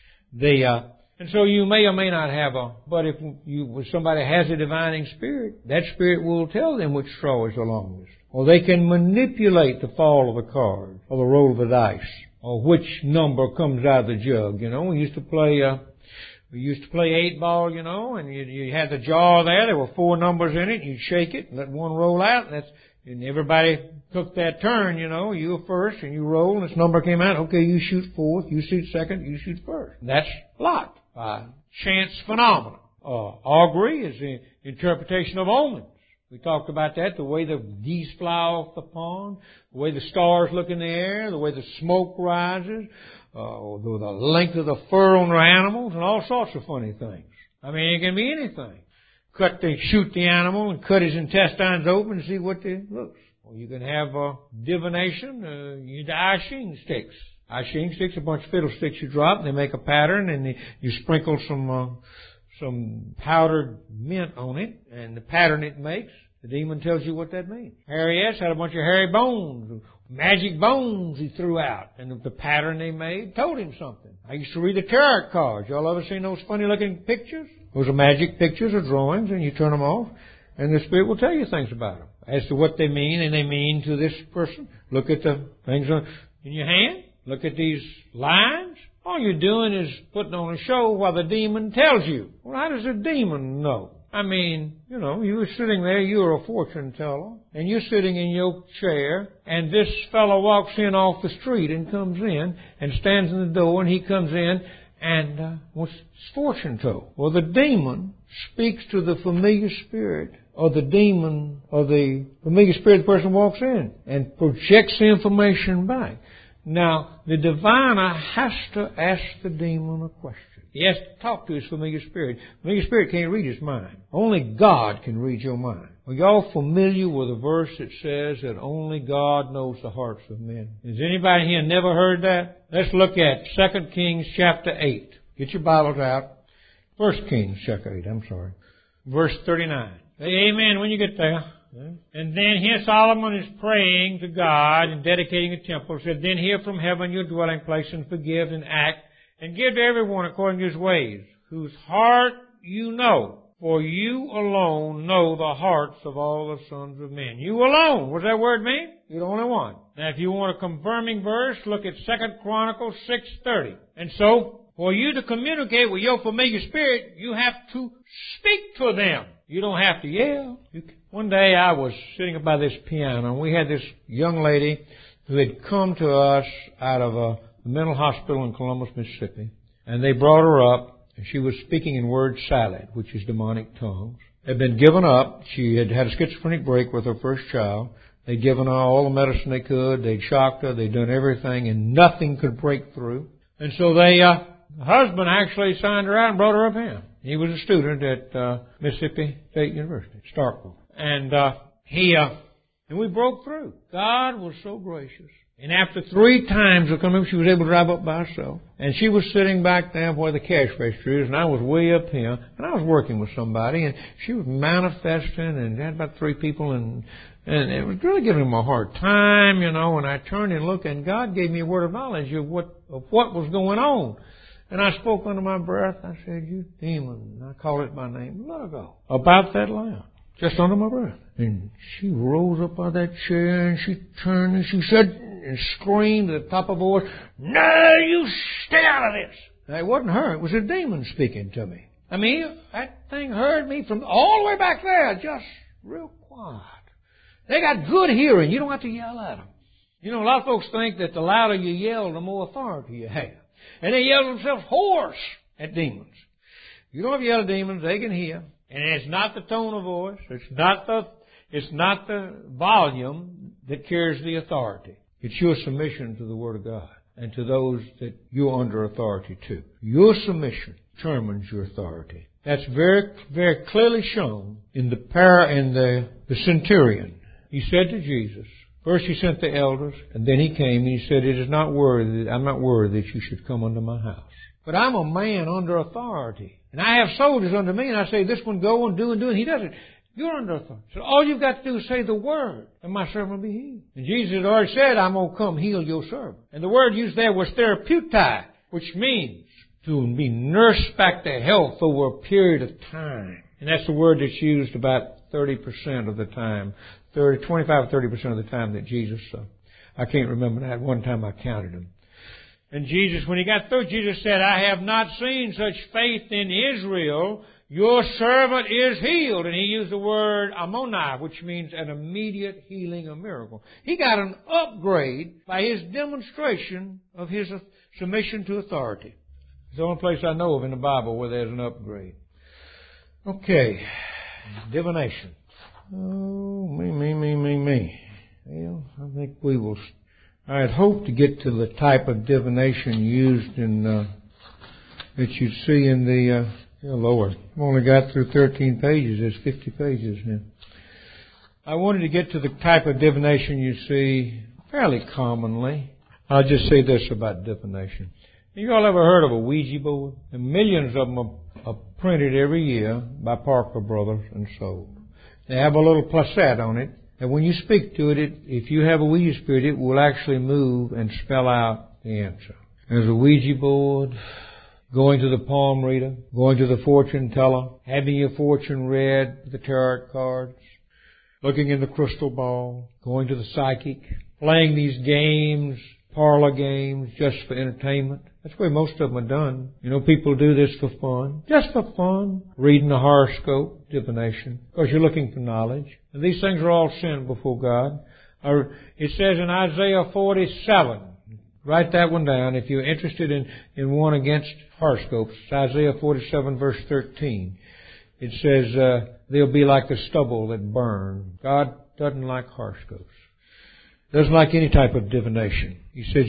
And so you may or may not have but if somebody has a divining spirit, that spirit will tell them which straw is the longest. Or they can manipulate the fall of a card or the roll of the dice or which number comes out of the jug. We used to play 8-ball, and you had the jar there. There were 4 numbers in it. You'd shake it and let one roll out. And everybody took that turn, You were first and you roll and this number came out. Okay, you shoot fourth, you shoot second, you shoot first. That's lot. Chance phenomena. Augury is the interpretation of omens. We talked about that, the way the geese fly off the pond, the way the stars look in the air, the way the smoke rises, the length of the fur on the animals, and all sorts of funny things. I mean, it can be anything. Shoot the animal and cut his intestines open and see what they looks. Or you can have divination, the I-Ching sticks. I-Ching sticks, a bunch of fiddlesticks you drop, and they make a pattern, and you sprinkle some powdered mint on it, and the pattern it makes, the demon tells you what that means. Harry S. had a bunch of hairy bones, magic bones he threw out, and the pattern they made told him something. I used to read the tarot cards. Y'all ever seen those funny-looking pictures? Those are magic pictures or drawings, and you turn them off, and the Spirit will tell you things about them as to what they mean, and they mean to this person. Look at the things in your hand. Look at these lines. All you're doing is putting on a show while the demon tells you. Well, how does a demon know? I mean, you were sitting there, you were a fortune teller, and you're sitting in your chair, and this fellow walks in off the street and comes in and stands in the door, and he comes in and what's his fortune told? Well, the demon speaks to the familiar spirit of the demon or the familiar spirit the person walks in and projects the information back. Now, the diviner has to ask the demon a question. He has to talk to his familiar spirit. Familiar spirit can't read his mind. Only God can read your mind. Are y'all familiar with a verse that says that only God knows the hearts of men? Has anybody here never heard that? Let's look at 2 Kings chapter 8. Get your Bibles out. 1 Kings chapter 8, verse 39. Say amen when you get there. And then here Solomon is praying to God and dedicating a temple. He said, then hear from heaven your dwelling place and forgive and act and give to everyone according to his ways, whose heart you know, for you alone know the hearts of all the sons of men. You alone. What does that word mean? You're the only one. Now if you want a confirming verse, look at 2 Chronicles 6:30. And so, for you to communicate with your familiar spirit, you have to speak to them. You don't have to yell. One day I was sitting by this piano, and we had this young lady who had come to us out of a mental hospital in Columbus, Mississippi. And they brought her up, and she was speaking in word salad, which is demonic tongues. Had been given up. She had had a schizophrenic break with her first child. They'd given her all the medicine they could. They'd shocked her. They'd done everything, and nothing could break through. And so the husband actually signed her out and brought her up here. He was a student at Mississippi State University, Starkville. And and we broke through. God was so gracious. And after 3 times of coming, she was able to drive up by herself. And she was sitting back there where the cash register is, and I was way up here. And I was working with somebody, and she was manifesting, and had about 3 people, and it was really giving them a hard time, And I turned and looked, and God gave me a word of knowledge of what was going on. And I spoke under my breath. I said, you demon. And I called it by name. Let her go. About that loud. Just under my breath. And she rose up out of that chair and she turned and she said and screamed at the top of her voice, "No, you stay out of this!" Now, it wasn't her. It was a demon speaking to me. I mean, that thing heard me from all the way back there, just real quiet. They got good hearing. You don't have to yell at them. You know, a lot of folks think that the louder you yell, the more authority you have. And they yell themselves hoarse at demons. You don't have to yell at demons. They can hear. And it's not the tone of voice. It's not the volume that carries the authority. It's your submission to the Word of God and to those that you're under authority to. Your submission determines your authority. That's very, very clearly shown in the centurion. He said to Jesus, first he sent the elders, and then he came and he said, I'm not worthy that you should come under my house. But I'm a man under authority. And I have soldiers under me, and I say, this one go and do and do, and he does it. You're under authority. So all you've got to do is say the word, and my servant will be healed. And Jesus had already said, I'm going to come heal your servant. And the word used there was therapeutai, which means to be nursed back to health over a period of time. And that's the word that's used about 30% of the time, 25 or 30% of the time that Jesus, I can't remember that. One time I counted them. And Jesus, when he got through, Jesus said, I have not seen such faith in Israel. Your servant is healed. And he used the word amonai, which means an immediate healing, a miracle. He got an upgrade by his demonstration of his submission to authority. It's the only place I know of in the Bible where there's an upgrade. Okay. Divination. Oh, me. Well, I think we will. I had hoped to get to the type of divination used in that you see in the Lord. I've only got through 13 pages. There's 50 pages now. I wanted to get to the type of divination you see fairly commonly. I'll just say this about divination. You all ever heard of a Ouija board? And millions of them are printed every year by Parker Brothers and sold. They have a little placette on it. And when you speak to it, if you have a Ouija spirit, it will actually move and spell out the answer. There's a Ouija board, going to the palm reader, going to the fortune teller, having your fortune read with the tarot cards, looking in the crystal ball, going to the psychic, playing these games, parlor games, just for entertainment. That's the way most of them are done. You know, people do this for fun. Just for fun. Reading the horoscope, divination. Because you're looking for knowledge. And these things are all sin before God. It says in Isaiah 47, write that one down if you're interested in one against horoscopes. It's Isaiah 47 verse 13. It says, they'll be like the stubble that burn. God doesn't like horoscopes. Doesn't like any type of divination. He says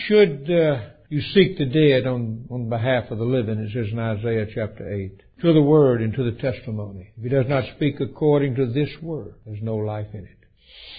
you seek the dead on behalf of the living, it says in Isaiah chapter 8. To the word and to the testimony. If he does not speak according to this word, there's no life in it.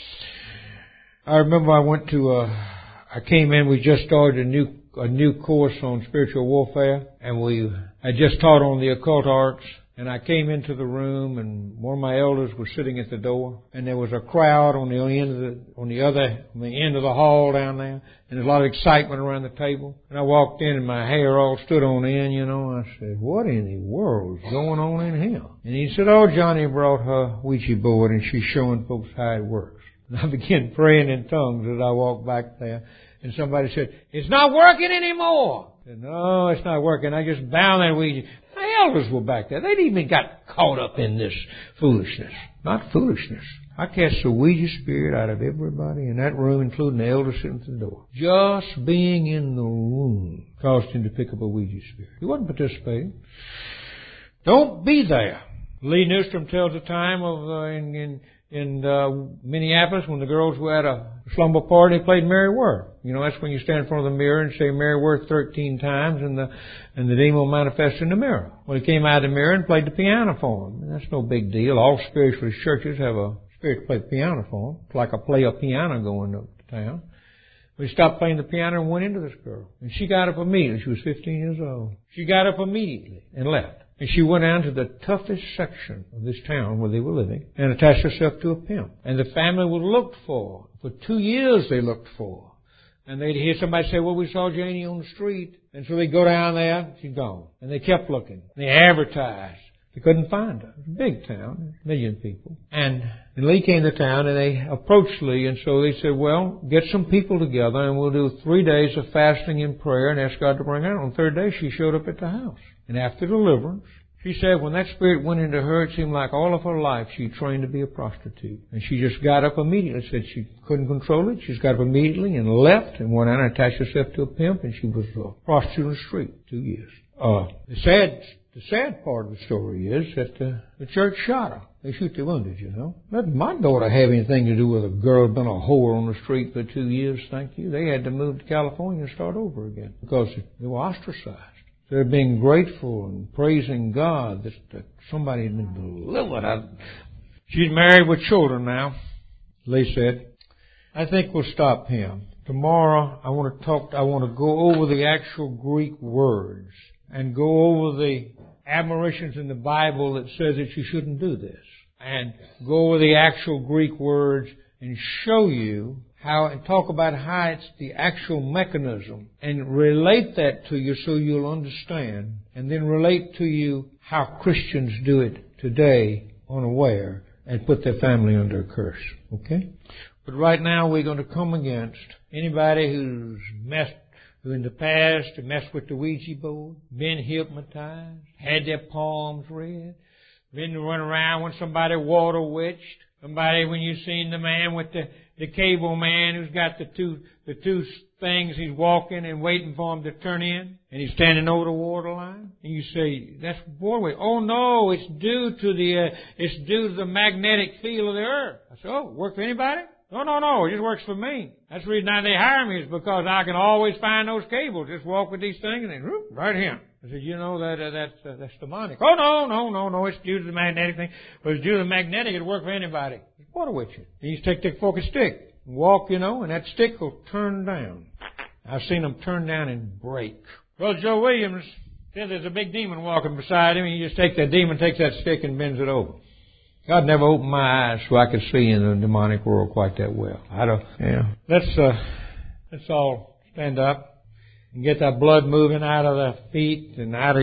I remember I came in, we just started a new course on spiritual warfare, and I just taught on the occult arts. And I came into the room, and one of my elders was sitting at the door, and there was a crowd on the end of the hall down there, and there's a lot of excitement around the table. And I walked in, and my hair all stood on end, I said, "What in the world is going on in here?" And he said, "Oh, Johnny brought her Ouija board, and she's showing folks how it works." And I began praying in tongues as I walked back there, and somebody said, "It's not working anymore." I said, "No, it's not working. I just bound that Ouija." My elders were back there. They'd even got caught up in this foolishness. Not foolishness. I cast the Ouija spirit out of everybody in that room, including the elders sitting at the door. Just being in the room caused him to pick up a Ouija spirit. He wasn't participating. Don't be there. Lee Newstrom tells the time of in Minneapolis when the girls were at a slumber party, they played Mary Worth. That's when you stand in front of the mirror and say Mary Worth 13 times and the demon will manifest in the mirror. Well, he came out of the mirror and played the piano for him. And that's no big deal. All spiritualist churches have a spirit to play the piano for them. It's like a play a piano going up to town. We stopped playing the piano and went into this girl. And she got up immediately. She was 15 years old. She got up immediately and left. And she went down to the toughest section of this town where they were living and attached herself to a pimp. And the family was looked for. For 2 years they looked for her. And they'd hear somebody say, "Well, we saw Janie on the street." And so they'd go down there, she's gone. And they kept looking. And they advertised They couldn't find her. It's a big town, a million people. And Lee came to town, and they approached Lee, and so they said, well, get some people together, and we'll do 3 days of fasting and prayer and ask God to bring her. On the third day, she showed up at the house. And after deliverance, she said when that spirit went into her, it seemed like all of her life she trained to be a prostitute. And she just got up immediately. Said she couldn't control it. She just got up immediately and left and went out and attached herself to a pimp, and she was a prostitute on the street 2 years. The sad part of the story is that the church shot her. They shoot the wounded, you know. Let my daughter have anything to do with a girl who'd been a whore on the street for 2 years, thank you. They had to move to California and start over again because they were ostracized. They're being grateful and praising God that somebody had been delivered. She's married with children now, Lee said. I think we'll stop him. Tomorrow I want to go over the actual Greek words and go over the admonitions in the Bible that says that you shouldn't do this. And go over the actual Greek words and show you how, and talk about how it's the actual mechanism, and relate that to you so you'll understand, and then relate to you how Christians do it today unaware and put their family under a curse. Okay? But right now we're going to come against anybody who in the past messed with the Ouija board, been hypnotized, had their palms read, been run around when somebody water witched, somebody when you seen the man with the cable man who's got the two things, he's walking and waiting for him to turn in, and he's standing over the water line, and you say, that's waterway. Oh no, it's due to the magnetic field of the earth. I said, oh, work for anybody? No, it just works for me. That's the reason they hire me, is because I can always find those cables. Just walk with these things and then, whoop, right here. I said, you know, that's demonic. Oh, no, it's due to the magnetic thing. But it's due to the magnetic, it'll work for anybody. It's water witching. You just take the fork and stick, and walk, you know, and that stick will turn down. I've seen them turn down and break. Brother Joe Williams said there's a big demon walking beside him, and you just take that demon, takes that stick, and bends it over. God never opened my eyes so I could see in the demonic world quite that well. Let's all stand up and get that blood moving out of the feet and out of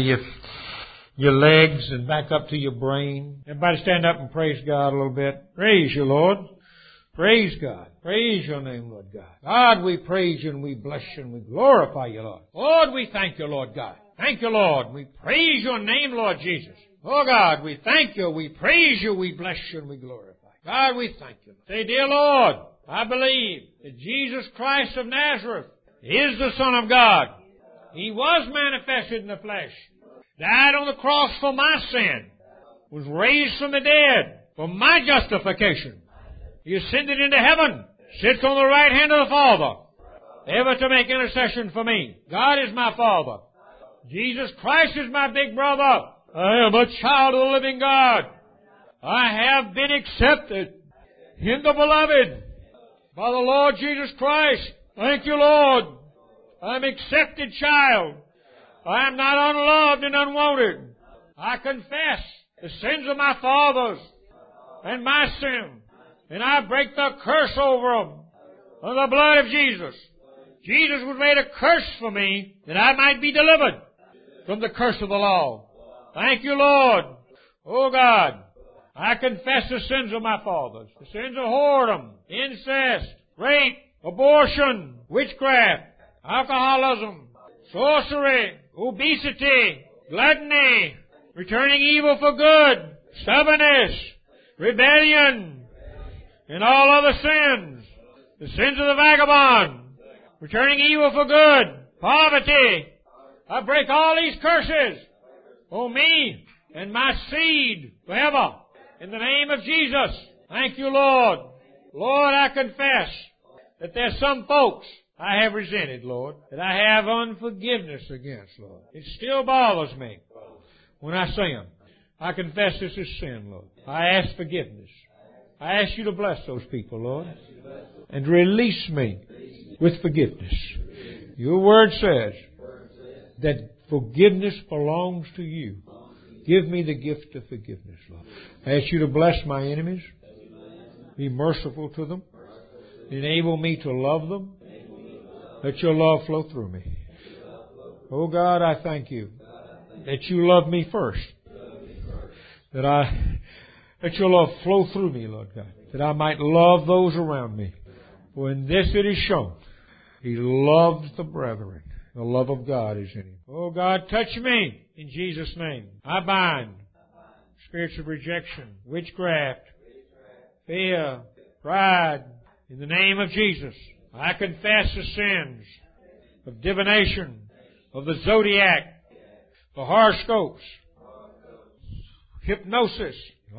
your legs and back up to your brain. Everybody stand up and praise God a little bit. Praise you, Lord. Praise God. Praise your name, Lord God. God, we praise you and we bless you and we glorify you, Lord. Lord, we thank you, Lord God. Thank you, Lord. We praise your name, Lord Jesus. Oh, God, we thank you, we praise you, we bless you, and we glorify. God, we thank you. Say, dear Lord, I believe that Jesus Christ of Nazareth is the Son of God. He was manifested in the flesh, died on the cross for my sin, was raised from the dead for my justification. He ascended into heaven, sits on the right hand of the Father, ever to make intercession for me. God is my Father. Jesus Christ is my big brother. I am a child of the living God. I have been accepted in the beloved by the Lord Jesus Christ. Thank you, Lord. I'm accepted child. I am not unloved and unwanted. I confess the sins of my fathers and my sin, and I break the curse over them of the blood of Jesus. Jesus was made a curse for me that I might be delivered from the curse of the law. Thank you, Lord. Oh, God, I confess the sins of my fathers, the sins of whoredom, incest, rape, abortion, witchcraft, alcoholism, sorcery, obesity, gluttony, returning evil for good, stubbornness, rebellion, and all other sins, the sins of the vagabond, returning evil for good, poverty. I break all these curses. Oh, me and my seed forever. In the name of Jesus. Thank you, Lord. Lord, I confess that there's some folks I have resented, Lord, that I have unforgiveness against, Lord. It still bothers me when I see them. I confess this is sin, Lord. I ask forgiveness. I ask you to bless those people, Lord, and release me with forgiveness. Your word says that forgiveness belongs to you. Give me the gift of forgiveness, Lord. I ask you to bless my enemies. Be merciful to them. Enable me to love them. Let your love flow through me. Oh God, I thank you that you love me first. Let your love flow through me, Lord God, that I might love those around me. For in this it is shown, He loves the brethren. The love of God is in Him. Oh God, touch me in Jesus' name. I bind spirits of rejection, witchcraft, fear, pride. In the name of Jesus, I confess the sins of divination, of the zodiac, the horoscopes, hypnosis,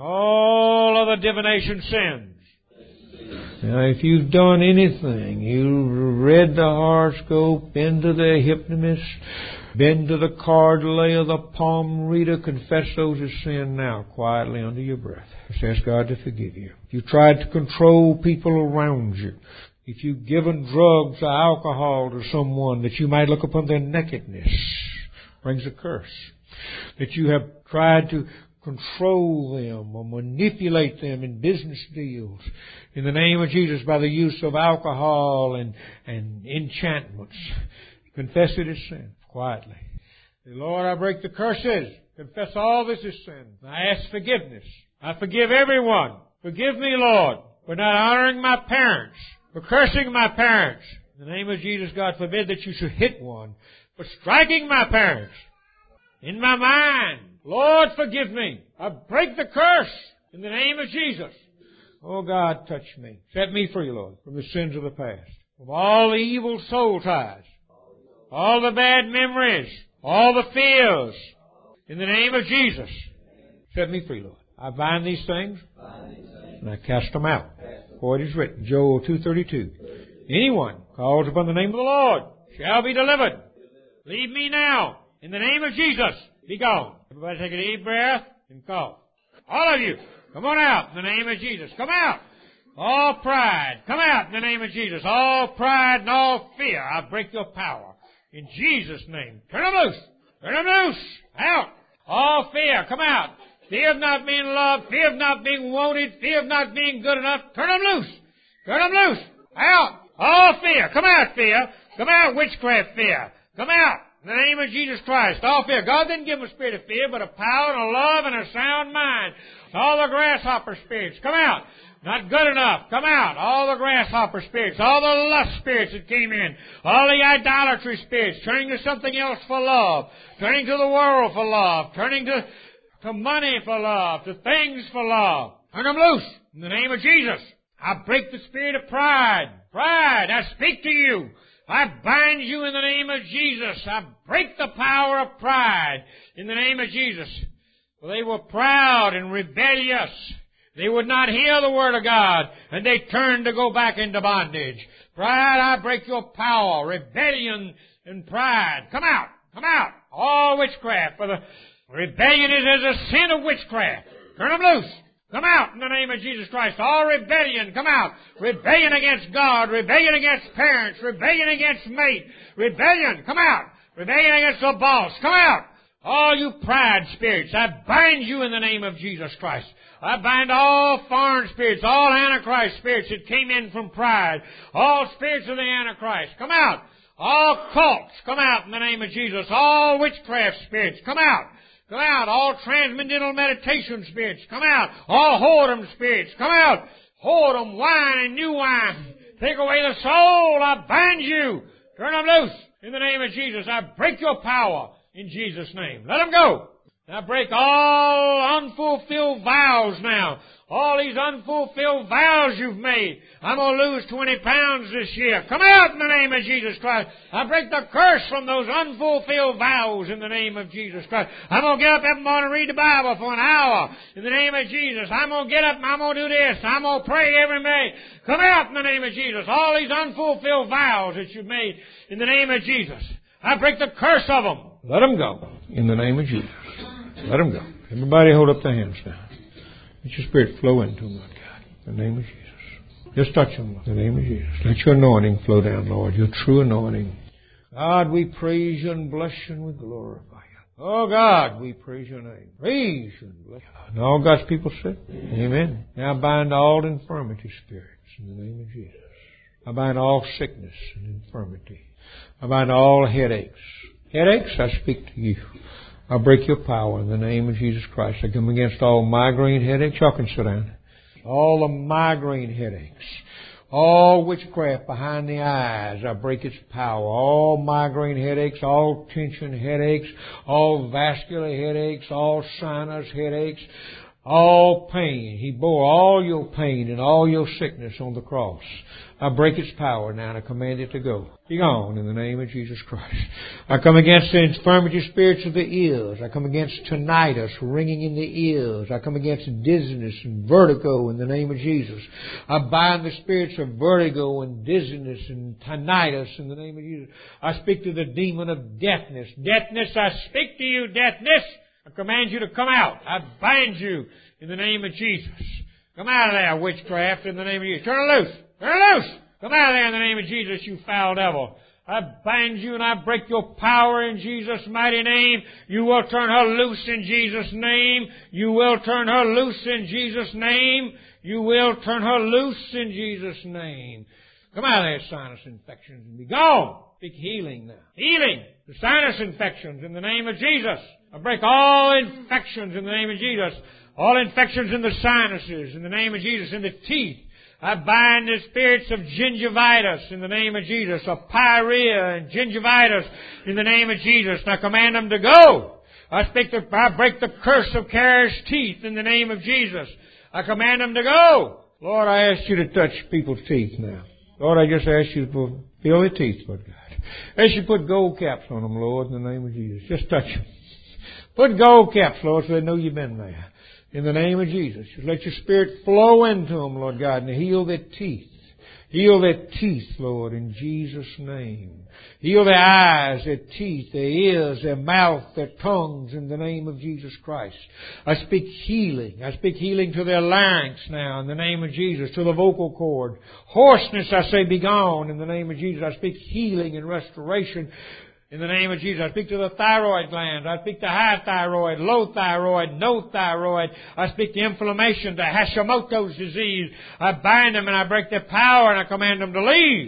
all other divination sins. Now, if you've done anything, you've read the horoscope, been to the hypnotist, been to the card layer, the palm reader, confess those as sin now, quietly under your breath. Just ask God to forgive you. If you've tried to control people around you, if you've given drugs or alcohol to someone that you might look upon their nakedness, brings a curse. That you have tried to control them or manipulate them in business deals, in the name of Jesus, by the use of alcohol and enchantments. Confess it as sin, quietly. Say, Lord, I break the curses. Confess all this is sin. I ask forgiveness. I forgive everyone. Forgive me, Lord, for not honoring my parents, for cursing my parents. In the name of Jesus, God forbid that you should hit one, for striking my parents. In my mind, Lord, forgive me. I break the curse in the name of Jesus. Oh, God, touch me. Set me free, Lord, from the sins of the past, from all the evil soul ties, all the bad memories, all the fears. In the name of Jesus, set me free, Lord. I bind these things and I cast them out. For it is written, Joel 2:32, anyone calls upon the name of the Lord shall be delivered. Leave me now. In the name of Jesus, be gone. Everybody take a deep breath and cough. All of you, come on out in the name of Jesus. Come out. All pride, come out in the name of Jesus. All pride and all fear, I break your power. In Jesus' name, turn them loose. Turn them loose. Out. All fear, come out. Fear of not being loved, fear of not being wanted, fear of not being good enough. Turn them loose. Turn them loose. Out. All fear, come out, fear. Come out, witchcraft fear. Come out. In the name of Jesus Christ, all fear. God didn't give them a spirit of fear, but a power and a love and a sound mind. All the grasshopper spirits, come out. Not good enough, come out. All the grasshopper spirits, all the lust spirits that came in, all the idolatry spirits, turning to something else for love, turning to the world for love, turning to money for love, to things for love. Turn them loose in the name of Jesus. I break the spirit of pride. Pride, I speak to you. I bind you in the name of Jesus. I break the power of pride in the name of Jesus. For they were proud and rebellious. They would not hear the word of God, and they turned to go back into bondage. Pride, I break your power. Rebellion and pride. Come out. Come out. All witchcraft. For the rebellion is as a sin of witchcraft. Turn them loose. Come out in the name of Jesus Christ. All rebellion, come out. Rebellion against God, rebellion against parents, rebellion against mate, rebellion, come out. Rebellion against the boss, come out. All you pride spirits, I bind you in the name of Jesus Christ. I bind all foreign spirits, all Antichrist spirits that came in from pride, all spirits of the Antichrist, come out. All cults, come out in the name of Jesus. All witchcraft spirits, come out. Come out. All transcendental meditation spirits, come out. All whoredom spirits, come out. Whoredom, wine and new wine. Take away the soul. I bind you. Turn them loose. In the name of Jesus, I break your power. In Jesus' name. Let them go. Now break all unfulfilled vows now. All these unfulfilled vows you've made. I'm going to lose 20 pounds this year. Come out in the name of Jesus Christ. I break the curse from those unfulfilled vows in the name of Jesus Christ. I'm going to get up every morning and read the Bible for an hour in the name of Jesus. I'm going to get up and I'm going to do this. I'm going to pray every day. Come out in the name of Jesus. All these unfulfilled vows that you've made in the name of Jesus. I break the curse of them. Let them go in the name of Jesus. Let them go. Everybody hold up their hands now. Let your spirit flow into them, Lord God. In the name of Jesus. Just touch them, Lord. In the name of Jesus. Let your anointing flow down, Lord. Your true anointing. God, we praise you and bless you and we glorify you. Oh, God, we praise your name. Praise you and bless you. And all God's people said, amen. Now I bind all infirmity spirits in the name of Jesus. I bind all sickness and infirmity. I bind all headaches. Headaches, I speak to you. I break your power in the name of Jesus Christ. I come against all migraine headaches. Y'all can sit down. All the migraine headaches. All witchcraft behind the eyes, I break its power. All migraine headaches, all tension headaches, all vascular headaches, all sinus headaches, all pain. He bore all your pain and all your sickness on the cross. I break its power now and I command it to go. Be gone in the name of Jesus Christ. I come against the infirmity spirits of the ears. I come against tinnitus, ringing in the ears. I come against dizziness and vertigo in the name of Jesus. I bind the spirits of vertigo and dizziness and tinnitus in the name of Jesus. I speak to the demon of deafness. Deafness, I speak to you, deafness. I command you to come out. I bind you in the name of Jesus. Come out of there, witchcraft, in the name of Jesus. Turn her loose. Turn her loose. Come out of there in the name of Jesus, you foul devil. I bind you and I break your power in Jesus' mighty name. You will turn her loose in Jesus' name. You will turn her loose in Jesus' name. You will turn her loose in Jesus' name. Come out of there, sinus infections, and be gone. Speak healing now. Healing. The sinus infections in the name of Jesus. I break all infections in the name of Jesus. All infections in the sinuses in the name of Jesus. In the teeth. I bind the spirits of gingivitis in the name of Jesus, of pyorrhea and gingivitis in the name of Jesus. And I command them to go. I break the curse of Carrier's teeth in the name of Jesus. I command them to go. Lord, I ask you to touch people's teeth now. Lord, I just ask you to feel their teeth, Lord God. I ask you to put gold caps on them, Lord, in the name of Jesus. Just touch them. Put gold caps, Lord, so they know you've been there. In the name of Jesus. Just let your Spirit flow into them, Lord God, and heal their teeth. Heal their teeth, Lord, in Jesus' name. Heal their eyes, their teeth, their ears, their mouth, their tongues, in the name of Jesus Christ. I speak healing. I speak healing to their larynx now, in the name of Jesus, to the vocal cord. Hoarseness, I say, be gone, in the name of Jesus. I speak healing and restoration in the name of Jesus. I speak to the thyroid glands. I speak to high thyroid, low thyroid, no thyroid. I speak to inflammation, to Hashimoto's disease. I bind them and I break their power and I command them to leave.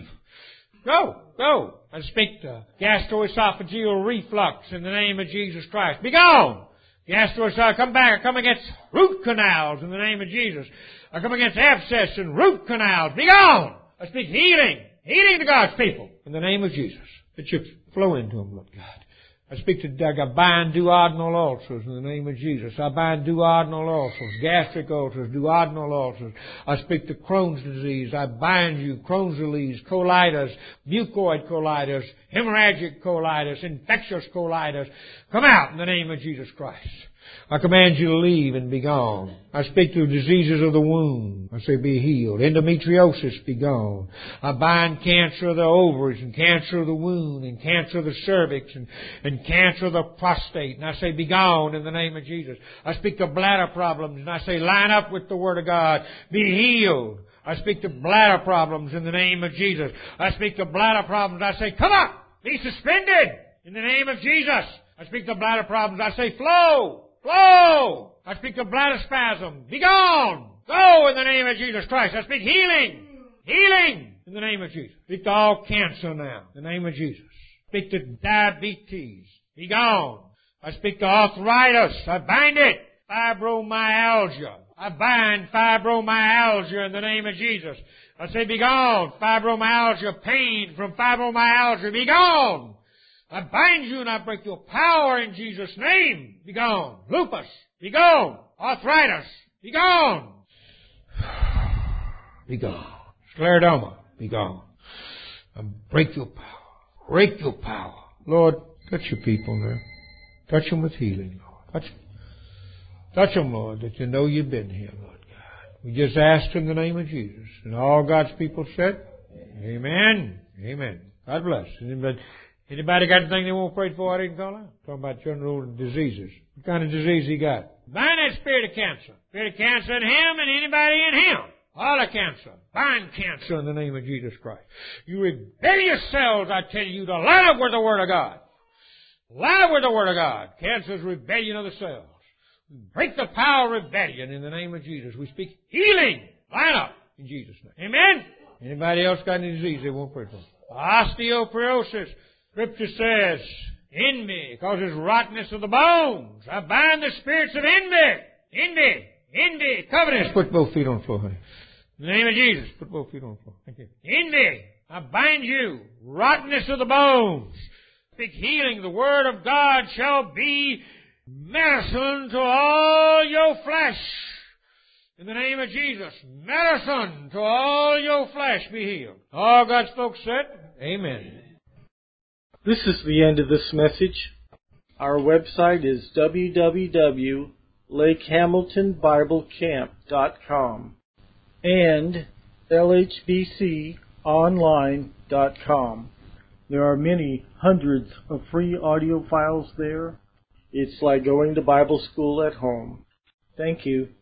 Go, go. I speak to gastroesophageal reflux in the name of Jesus Christ. Be gone. Gastroesophageal, come back. I come against root canals in the name of Jesus. I come against abscess and root canals. Be gone. I speak healing. Healing to God's people in the name of Jesus. It should flow into them, Lord God. I speak to, I bind duodenal ulcers in the name of Jesus. I bind duodenal ulcers, gastric ulcers, duodenal ulcers. I speak to Crohn's disease. I bind you, Crohn's disease, colitis, mucoid colitis, hemorrhagic colitis, infectious colitis. Come out in the name of Jesus Christ. I command you to leave and be gone. I speak to diseases of the womb. I say be healed. Endometriosis, be gone. I bind cancer of the ovaries and cancer of the womb and cancer of the cervix and cancer of the prostate. And I say be gone in the name of Jesus. I speak to bladder problems and I say line up with the Word of God. Be healed. I speak to bladder problems in the name of Jesus. I speak to bladder problems. I say come up. Be suspended in the name of Jesus. I speak to bladder problems. I say flow. Flow! I speak of bladder spasm. Be gone! Go in the name of Jesus Christ. I speak healing. Healing in the name of Jesus. Speak to all cancer now in the name of Jesus. Speak to diabetes. Be gone. I speak to arthritis. I bind it. Fibromyalgia. I bind fibromyalgia in the name of Jesus. I say be gone. Fibromyalgia, pain from fibromyalgia. Be gone. I bind you and I break your power in Jesus' name. Be gone. Lupus. Be gone. Arthritis. Be gone. Be gone. Scleroderma. Be gone. I break your power. Break your power. Lord, touch your people now. Touch them with healing, Lord. Touch them. Touch them, Lord, that you know you've been here, Lord God. We just asked in the name of Jesus. And all God's people said, amen. Amen. God bless. Anybody got anything they want prayed for? I didn't call out. Talking about general diseases. What kind of disease he got? Bind that spirit of cancer. Spirit of cancer in him and anybody in him. All the cancer. Bind cancer in the name of Jesus Christ. You rebellious cells, I tell you, to line up with the Word of God. Line up with the Word of God. Cancer is rebellion of the cells. We break the power of rebellion in the name of Jesus. We speak healing. Line up in Jesus' name. Amen? Anybody else got any disease they won't pray for? Osteoporosis. Scripture says, Envy causes rottenness of the bones. I bind the spirits of envy, covetousness. Put both feet on the floor, honey. In the name of Jesus, put both feet on the floor. Thank you. Envy, I bind you. Rottenness of the bones. Speak healing. The word of God shall be medicine to all your flesh. In the name of Jesus, medicine to all your flesh be healed. All God's folks said, amen. This is the end of this message. Our website is www.lakehamiltonbiblecamp.com and lhbconline.com. There are many hundreds of free audio files there. It's like going to Bible school at home. Thank you.